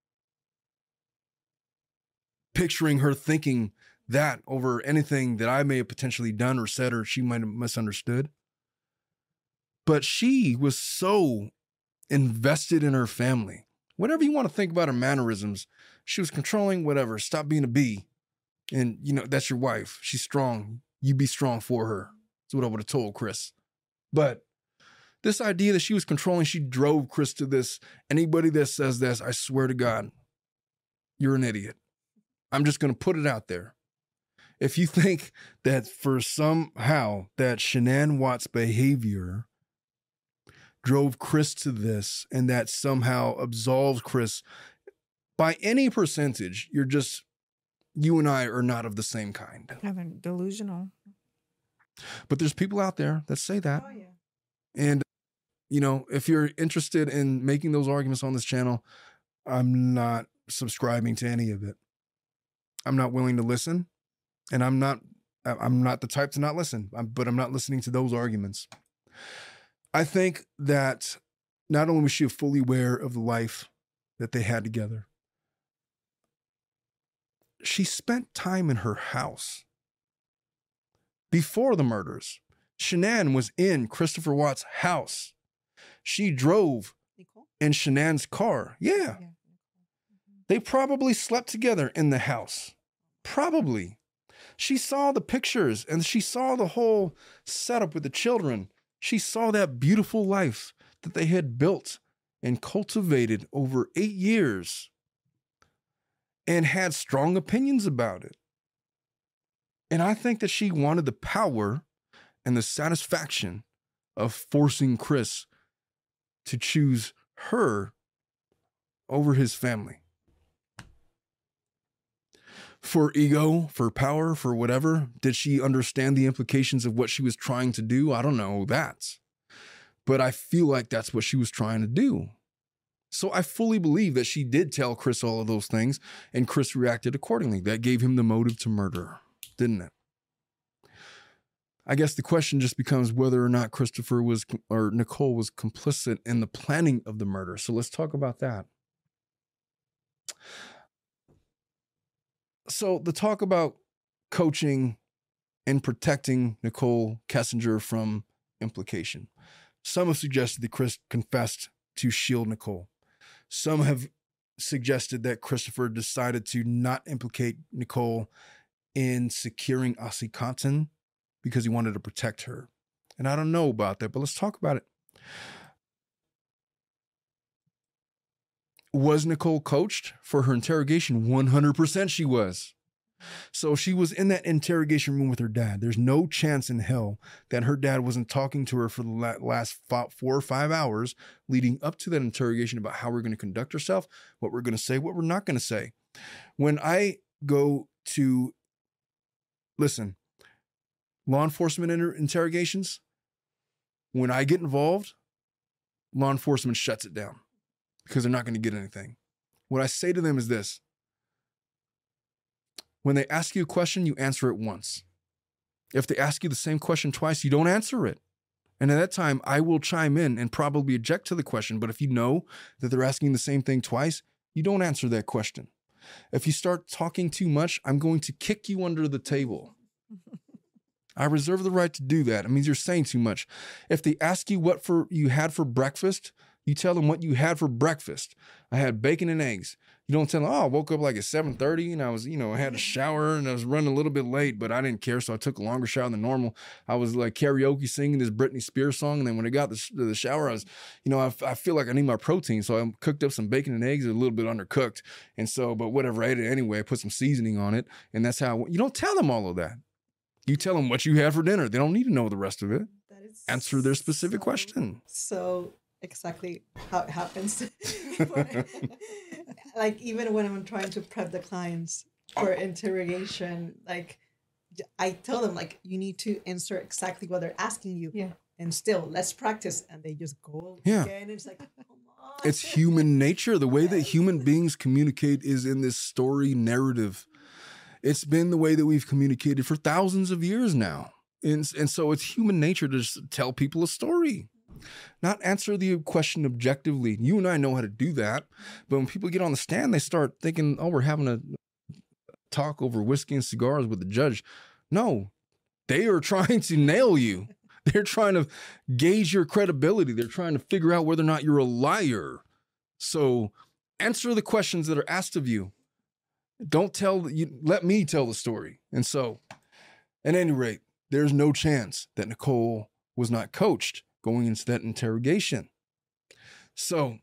S1: Picturing her thinking that over anything that I may have potentially done or said or she might have misunderstood. But she was so invested in her family. Whatever you want to think about her mannerisms, she was controlling, whatever. Stop being a bee. And, you know, that's your wife. She's strong. You be strong for her. That's what I would have told Chris. But this idea that she was controlling, she drove Chris to this. Anybody that says this, I swear to God, you're an idiot. I'm just going to put it out there. If you think that for somehow that Shanann Watts' behavior drove Chris to this and that somehow absolves Chris by any percentage, you and I are not of the same kind.
S5: Yeah, they're delusional.
S1: But there's people out there that say that.
S5: Oh, yeah.
S1: And, you know, if you're interested in making those arguments on this channel, I'm not subscribing to any of it. I'm not willing to listen, and I'm not the type to not listen, but I'm not listening to those arguments. I think that not only was she fully aware of the life that they had together, she spent time in her house. Before the murders, Shanann was in Christopher Watts' house. She drove
S2: Nicole?
S1: in Shanann's car. Yeah. They probably slept together in the house. Probably. She saw the pictures and she saw the whole setup with the children. She saw that beautiful life that they had built and cultivated over 8 years and had strong opinions about it. And I think that she wanted the power and the satisfaction of forcing Chris to choose her over his family. For ego, for power, for whatever. Did she understand the implications of what she was trying to do? I don't know that. But I feel like that's what she was trying to do. So I fully believe that she did tell Chris all of those things and Chris reacted accordingly. That gave him the motive to murder, didn't it? I guess the question just becomes whether or not Nicole was complicit in the planning of the murder. So let's talk about that. So the talk about coaching and protecting Nicole Kessinger from implication. Some have suggested that Chris confessed to shield Nicole. Some have suggested that Christopher decided to not implicate Nicole in securing OxyContin because he wanted to protect her. And I don't know about that, but let's talk about it. Was Nicole coached for her interrogation? 100% she was. So she was in that interrogation room with her dad. There's no chance in hell that her dad wasn't talking to her for the last 4 or 5 hours leading up to that interrogation about how we're going to conduct ourselves, what we're going to say, what we're not going to say. When I go to, listen, law enforcement interrogations, when I get involved, law enforcement shuts it down because they're not going to get anything. What I say to them is this. When they ask you a question, you answer it once. If they ask you the same question twice, you don't answer it. And at that time, I will chime in and probably object to the question. But if you know that they're asking the same thing twice, you don't answer that question. If you start talking too much, I'm going to kick you under the table. I reserve the right to do that. It means you're saying too much. If they ask you what you had for breakfast, you tell them what you had for breakfast. I had bacon and eggs. You don't tell them, oh, I woke up like at 7:30 and I was, I had a shower and I was running a little bit late, but I didn't care. So I took a longer shower than normal. I was like karaoke singing this Britney Spears song. And then when I got to the shower, I was, I feel like I need my protein. So I cooked up some bacon and eggs, a little bit undercooked. And so, but whatever, I ate it anyway. I put some seasoning on it. And that's how, you don't tell them all of that. You tell them what you had for dinner. They don't need to know the rest of it.
S2: That is
S1: answer their specific question.
S2: So exactly how it happens. Like even when I'm trying to prep the clients for interrogation, like I tell them like you need to answer exactly what they're asking you.
S3: Yeah.
S2: And still, let's practice. And they just go
S1: Yeah.
S2: again. It's like, come on.
S1: It's human nature. The way that human beings communicate is in this story narrative. It's been the way that we've communicated for thousands of years now. And so it's human nature to just tell people a story, not answer the question objectively. You and I know how to do that. But when people get on the stand, they start thinking, oh, we're having a talk over whiskey and cigars with the judge. No, they are trying to nail you. They're trying to gauge your credibility. They're trying to figure out whether or not you're a liar. So answer the questions that are asked of you. Let me tell the story. And so, at any rate, there's no chance that Nicole was not coached going into that interrogation. So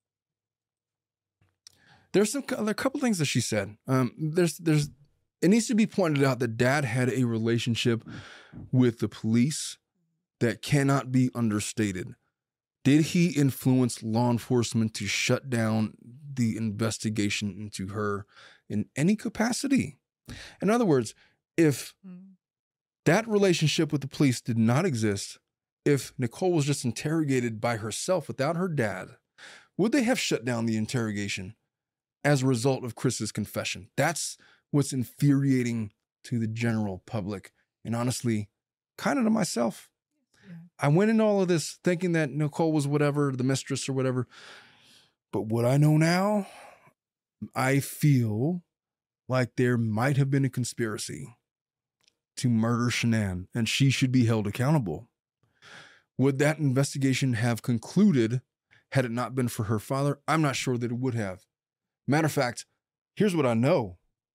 S1: there are a couple things that she said. It needs to be pointed out that Dad had a relationship with the police that cannot be understated. Did he influence law enforcement to shut down the investigation into her in any capacity? In other words, if that relationship with the police did not exist, if Nicole was just interrogated by herself without her dad, would they have shut down the interrogation as a result of Chris's confession? That's what's infuriating to the general public, and honestly, kind of to myself. Yeah. I went into all of this thinking that Nicole was whatever, the mistress or whatever. But what I know now, I feel like there might have been a conspiracy to murder Shanann, and she should be held accountable. Would that investigation have concluded had it not been for her father? I'm not sure that it would have. Matter of fact, here's what I know.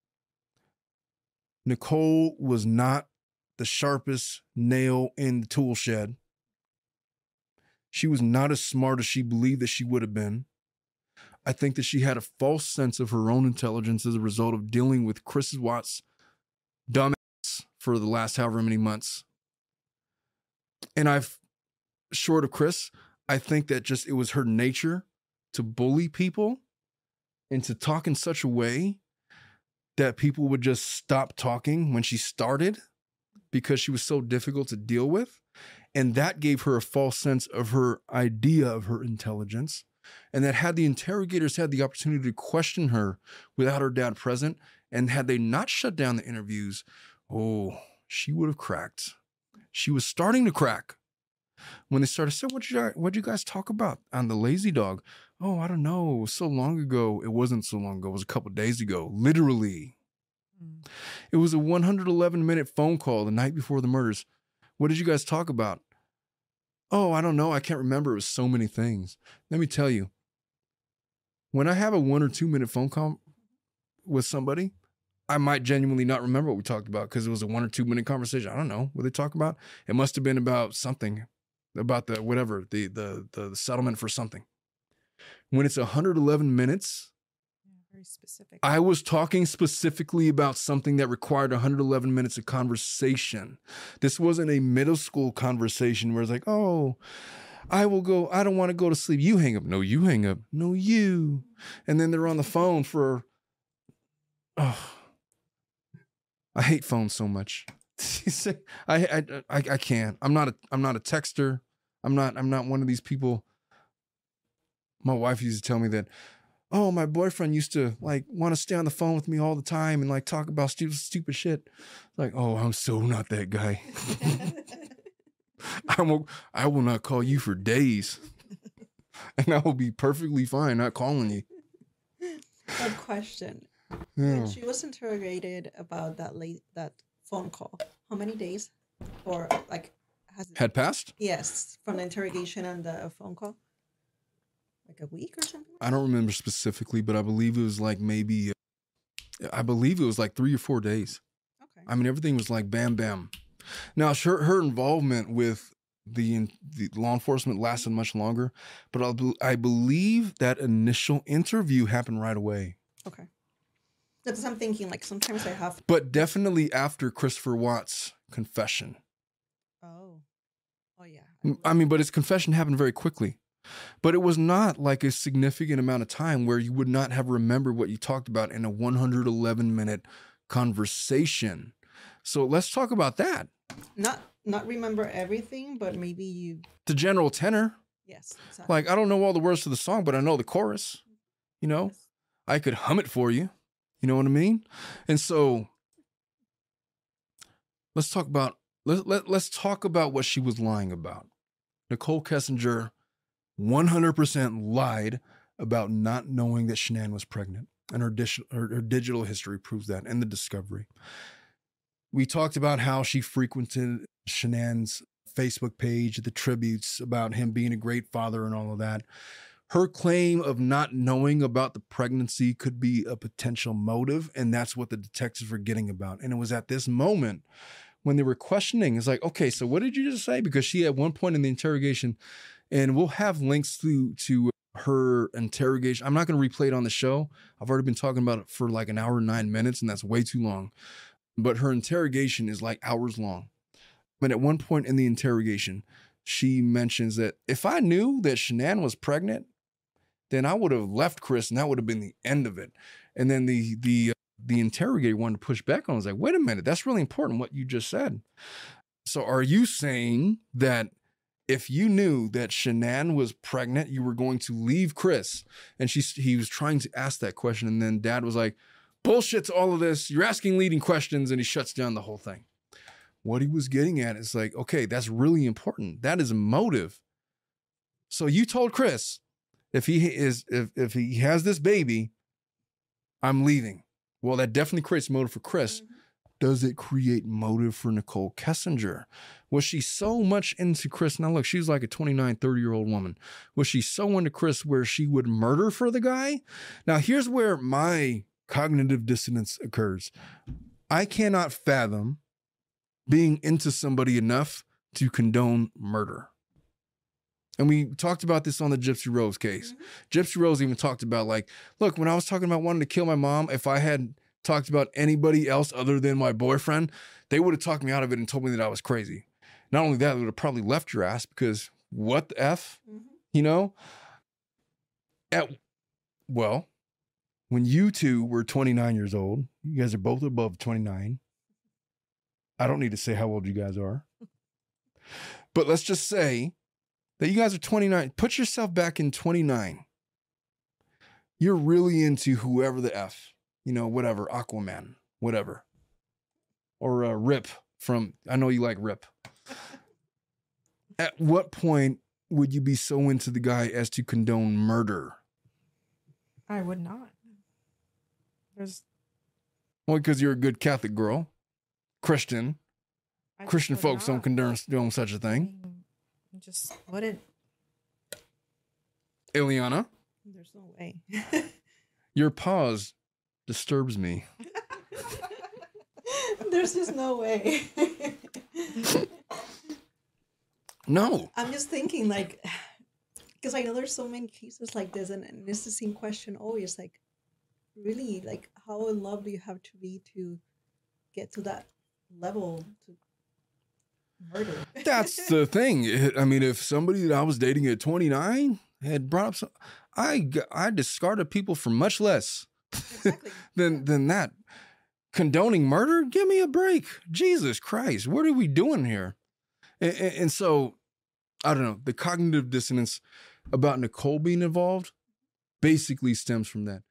S1: Nicole was not the sharpest nail in the tool shed. She was not as smart as she believed that she would have been. I think that she had a false sense of her own intelligence as a result of dealing with Chris Watts' dumbass for the last however many months. And short of Chris, I think that just it was her nature to bully people and to talk in such a way that people would just stop talking when she started because she was so difficult to deal with. And that gave her a false sense of her idea of her intelligence. And that had the interrogators had the opportunity to question her without her dad present, and had they not shut down the interviews, oh, she would have cracked. She was starting to crack. When they started saying, what'd you guys talk about on the Lazy Dog? Oh, I don't know. It was so long ago. It wasn't so long ago. It was a couple of days ago, literally. It was a 111-minute phone call the night before the murders. What did you guys talk about? Oh, I don't know. I can't remember. It was so many things. Let me tell you, when I have a 1 or 2 minute phone call with somebody, I might genuinely not remember what we talked about because it was a 1 or 2 minute conversation. I don't know what they talk about. It must have been about something, about the whatever, the settlement for something. When it's 111 minutes,
S3: very specific.
S1: I was talking specifically about something that required 111 minutes of conversation. This wasn't a middle school conversation where it's like, oh, I don't want to go to sleep. You hang up. No, you hang up. No, you. And then they're on the phone for, oh, I hate phones so much. I can't. I'm not a texter. I'm not one of these people. My wife used to tell me that, oh, my boyfriend used to like want to stay on the phone with me all the time and like talk about stupid shit. Like, oh, I'm so not that guy. I will not call you for days. And I will be perfectly fine not calling you.
S2: Good question.
S1: Yeah.
S2: When she was interrogated about that phone call, how many days? Or like
S1: had passed?
S2: Yes, from the interrogation and the phone call. Like a week or something?
S1: I don't remember specifically, but I believe it was like maybe, I believe it was like 3 or 4 days.
S2: Okay.
S1: I mean, everything was like bam, bam. Now, her involvement with the law enforcement lasted much longer, but I believe that initial interview happened right away.
S2: Okay. Because I'm thinking like sometimes I have.
S1: But definitely after Christopher Watts' confession.
S2: Oh. Oh, yeah.
S1: I mean, but his confession happened very quickly. But it was not like a significant amount of time where you would not have remembered what you talked about in a 111-minute conversation. So let's talk about that.
S2: Not remember everything, but maybe you.
S1: The general tenor.
S2: Yes. Exactly.
S1: Like, I don't know all the words to the song, but I know the chorus. You know,
S2: Yes.
S1: I could hum it for you. You know what I mean? And so let's talk about what she was lying about. Nicole Kessinger 100% lied about not knowing that Shanann was pregnant, and her digital history proves that, and the discovery. We talked about how she frequented Shanann's Facebook page, the tributes about him being a great father and all of that. Her claim of not knowing about the pregnancy could be a potential motive, and that's what the detectives were getting about. And it was at this moment when they were questioning, it's like, okay, so what did you just say? Because she, at one point in the interrogation, and we'll have links to her interrogation. I'm not going to replay it on the show. I've already been talking about it for like an hour and 9 minutes, and that's way too long. But her interrogation is like hours long. But at one point in the interrogation, she mentions that if I knew that Shanann was pregnant, then I would have left Chris, and that would have been the end of it. And then the interrogator wanted to push back on. I was like, wait a minute, that's really important what you just said. So are you saying that if you knew that Shanann was pregnant, you were going to leave Chris? And he was trying to ask that question, and then Dad was like, bullshit to all of this. You're asking leading questions, and he shuts down the whole thing. What he was getting at is like, okay, that's really important. That is a motive. So you told Chris, if he has this baby, I'm leaving. Well, that definitely creates motive for Chris.
S2: Mm-hmm.
S1: Does it create motive for Nicole Kessinger? Was she so much into Chris? Now, look, she's like a 29, 30-year-old woman. Was she so into Chris where she would murder for the guy? Now, here's where my cognitive dissonance occurs. I cannot fathom being into somebody enough to condone murder. And we talked about this on the Gypsy Rose case. Mm-hmm. Gypsy Rose even talked about, like, look, when I was talking about wanting to kill my mom, if I had talked about anybody else other than my boyfriend, they would have talked me out of it and told me that I was crazy. Not only that, they would have probably left your ass, because what the F, you know? Well, when you two were 29 years old, you guys are both above 29. I don't need to say how old you guys are. But let's just say that you guys are 29. Put yourself back in 29. You're really into whoever the F, you know, whatever, Aquaman, whatever. Or Rip from, I know you like Rip. At what point would you be so into the guy as to condone murder?
S3: I would not.
S1: Well, because you're a good Catholic girl. Christian. Christian folks don't condone such a thing.
S3: Just what it.
S1: Ileana?
S2: There's no way.
S1: Your pause disturbs me.
S2: There's just no way.
S1: No.
S2: I'm just thinking, like, because I know there's so many cases like this, and it's the same question always, like, really, like, how in love do you have to be to get to that level to murder?
S1: That's the thing. I mean, if somebody that I was dating at 29 had brought up some, I discarded people for much less
S2: Exactly.
S1: than that. Condoning murder? Give me a break. Jesus Christ. What are we doing here? And so, I don't know, the cognitive dissonance about Nicole being involved basically stems from that.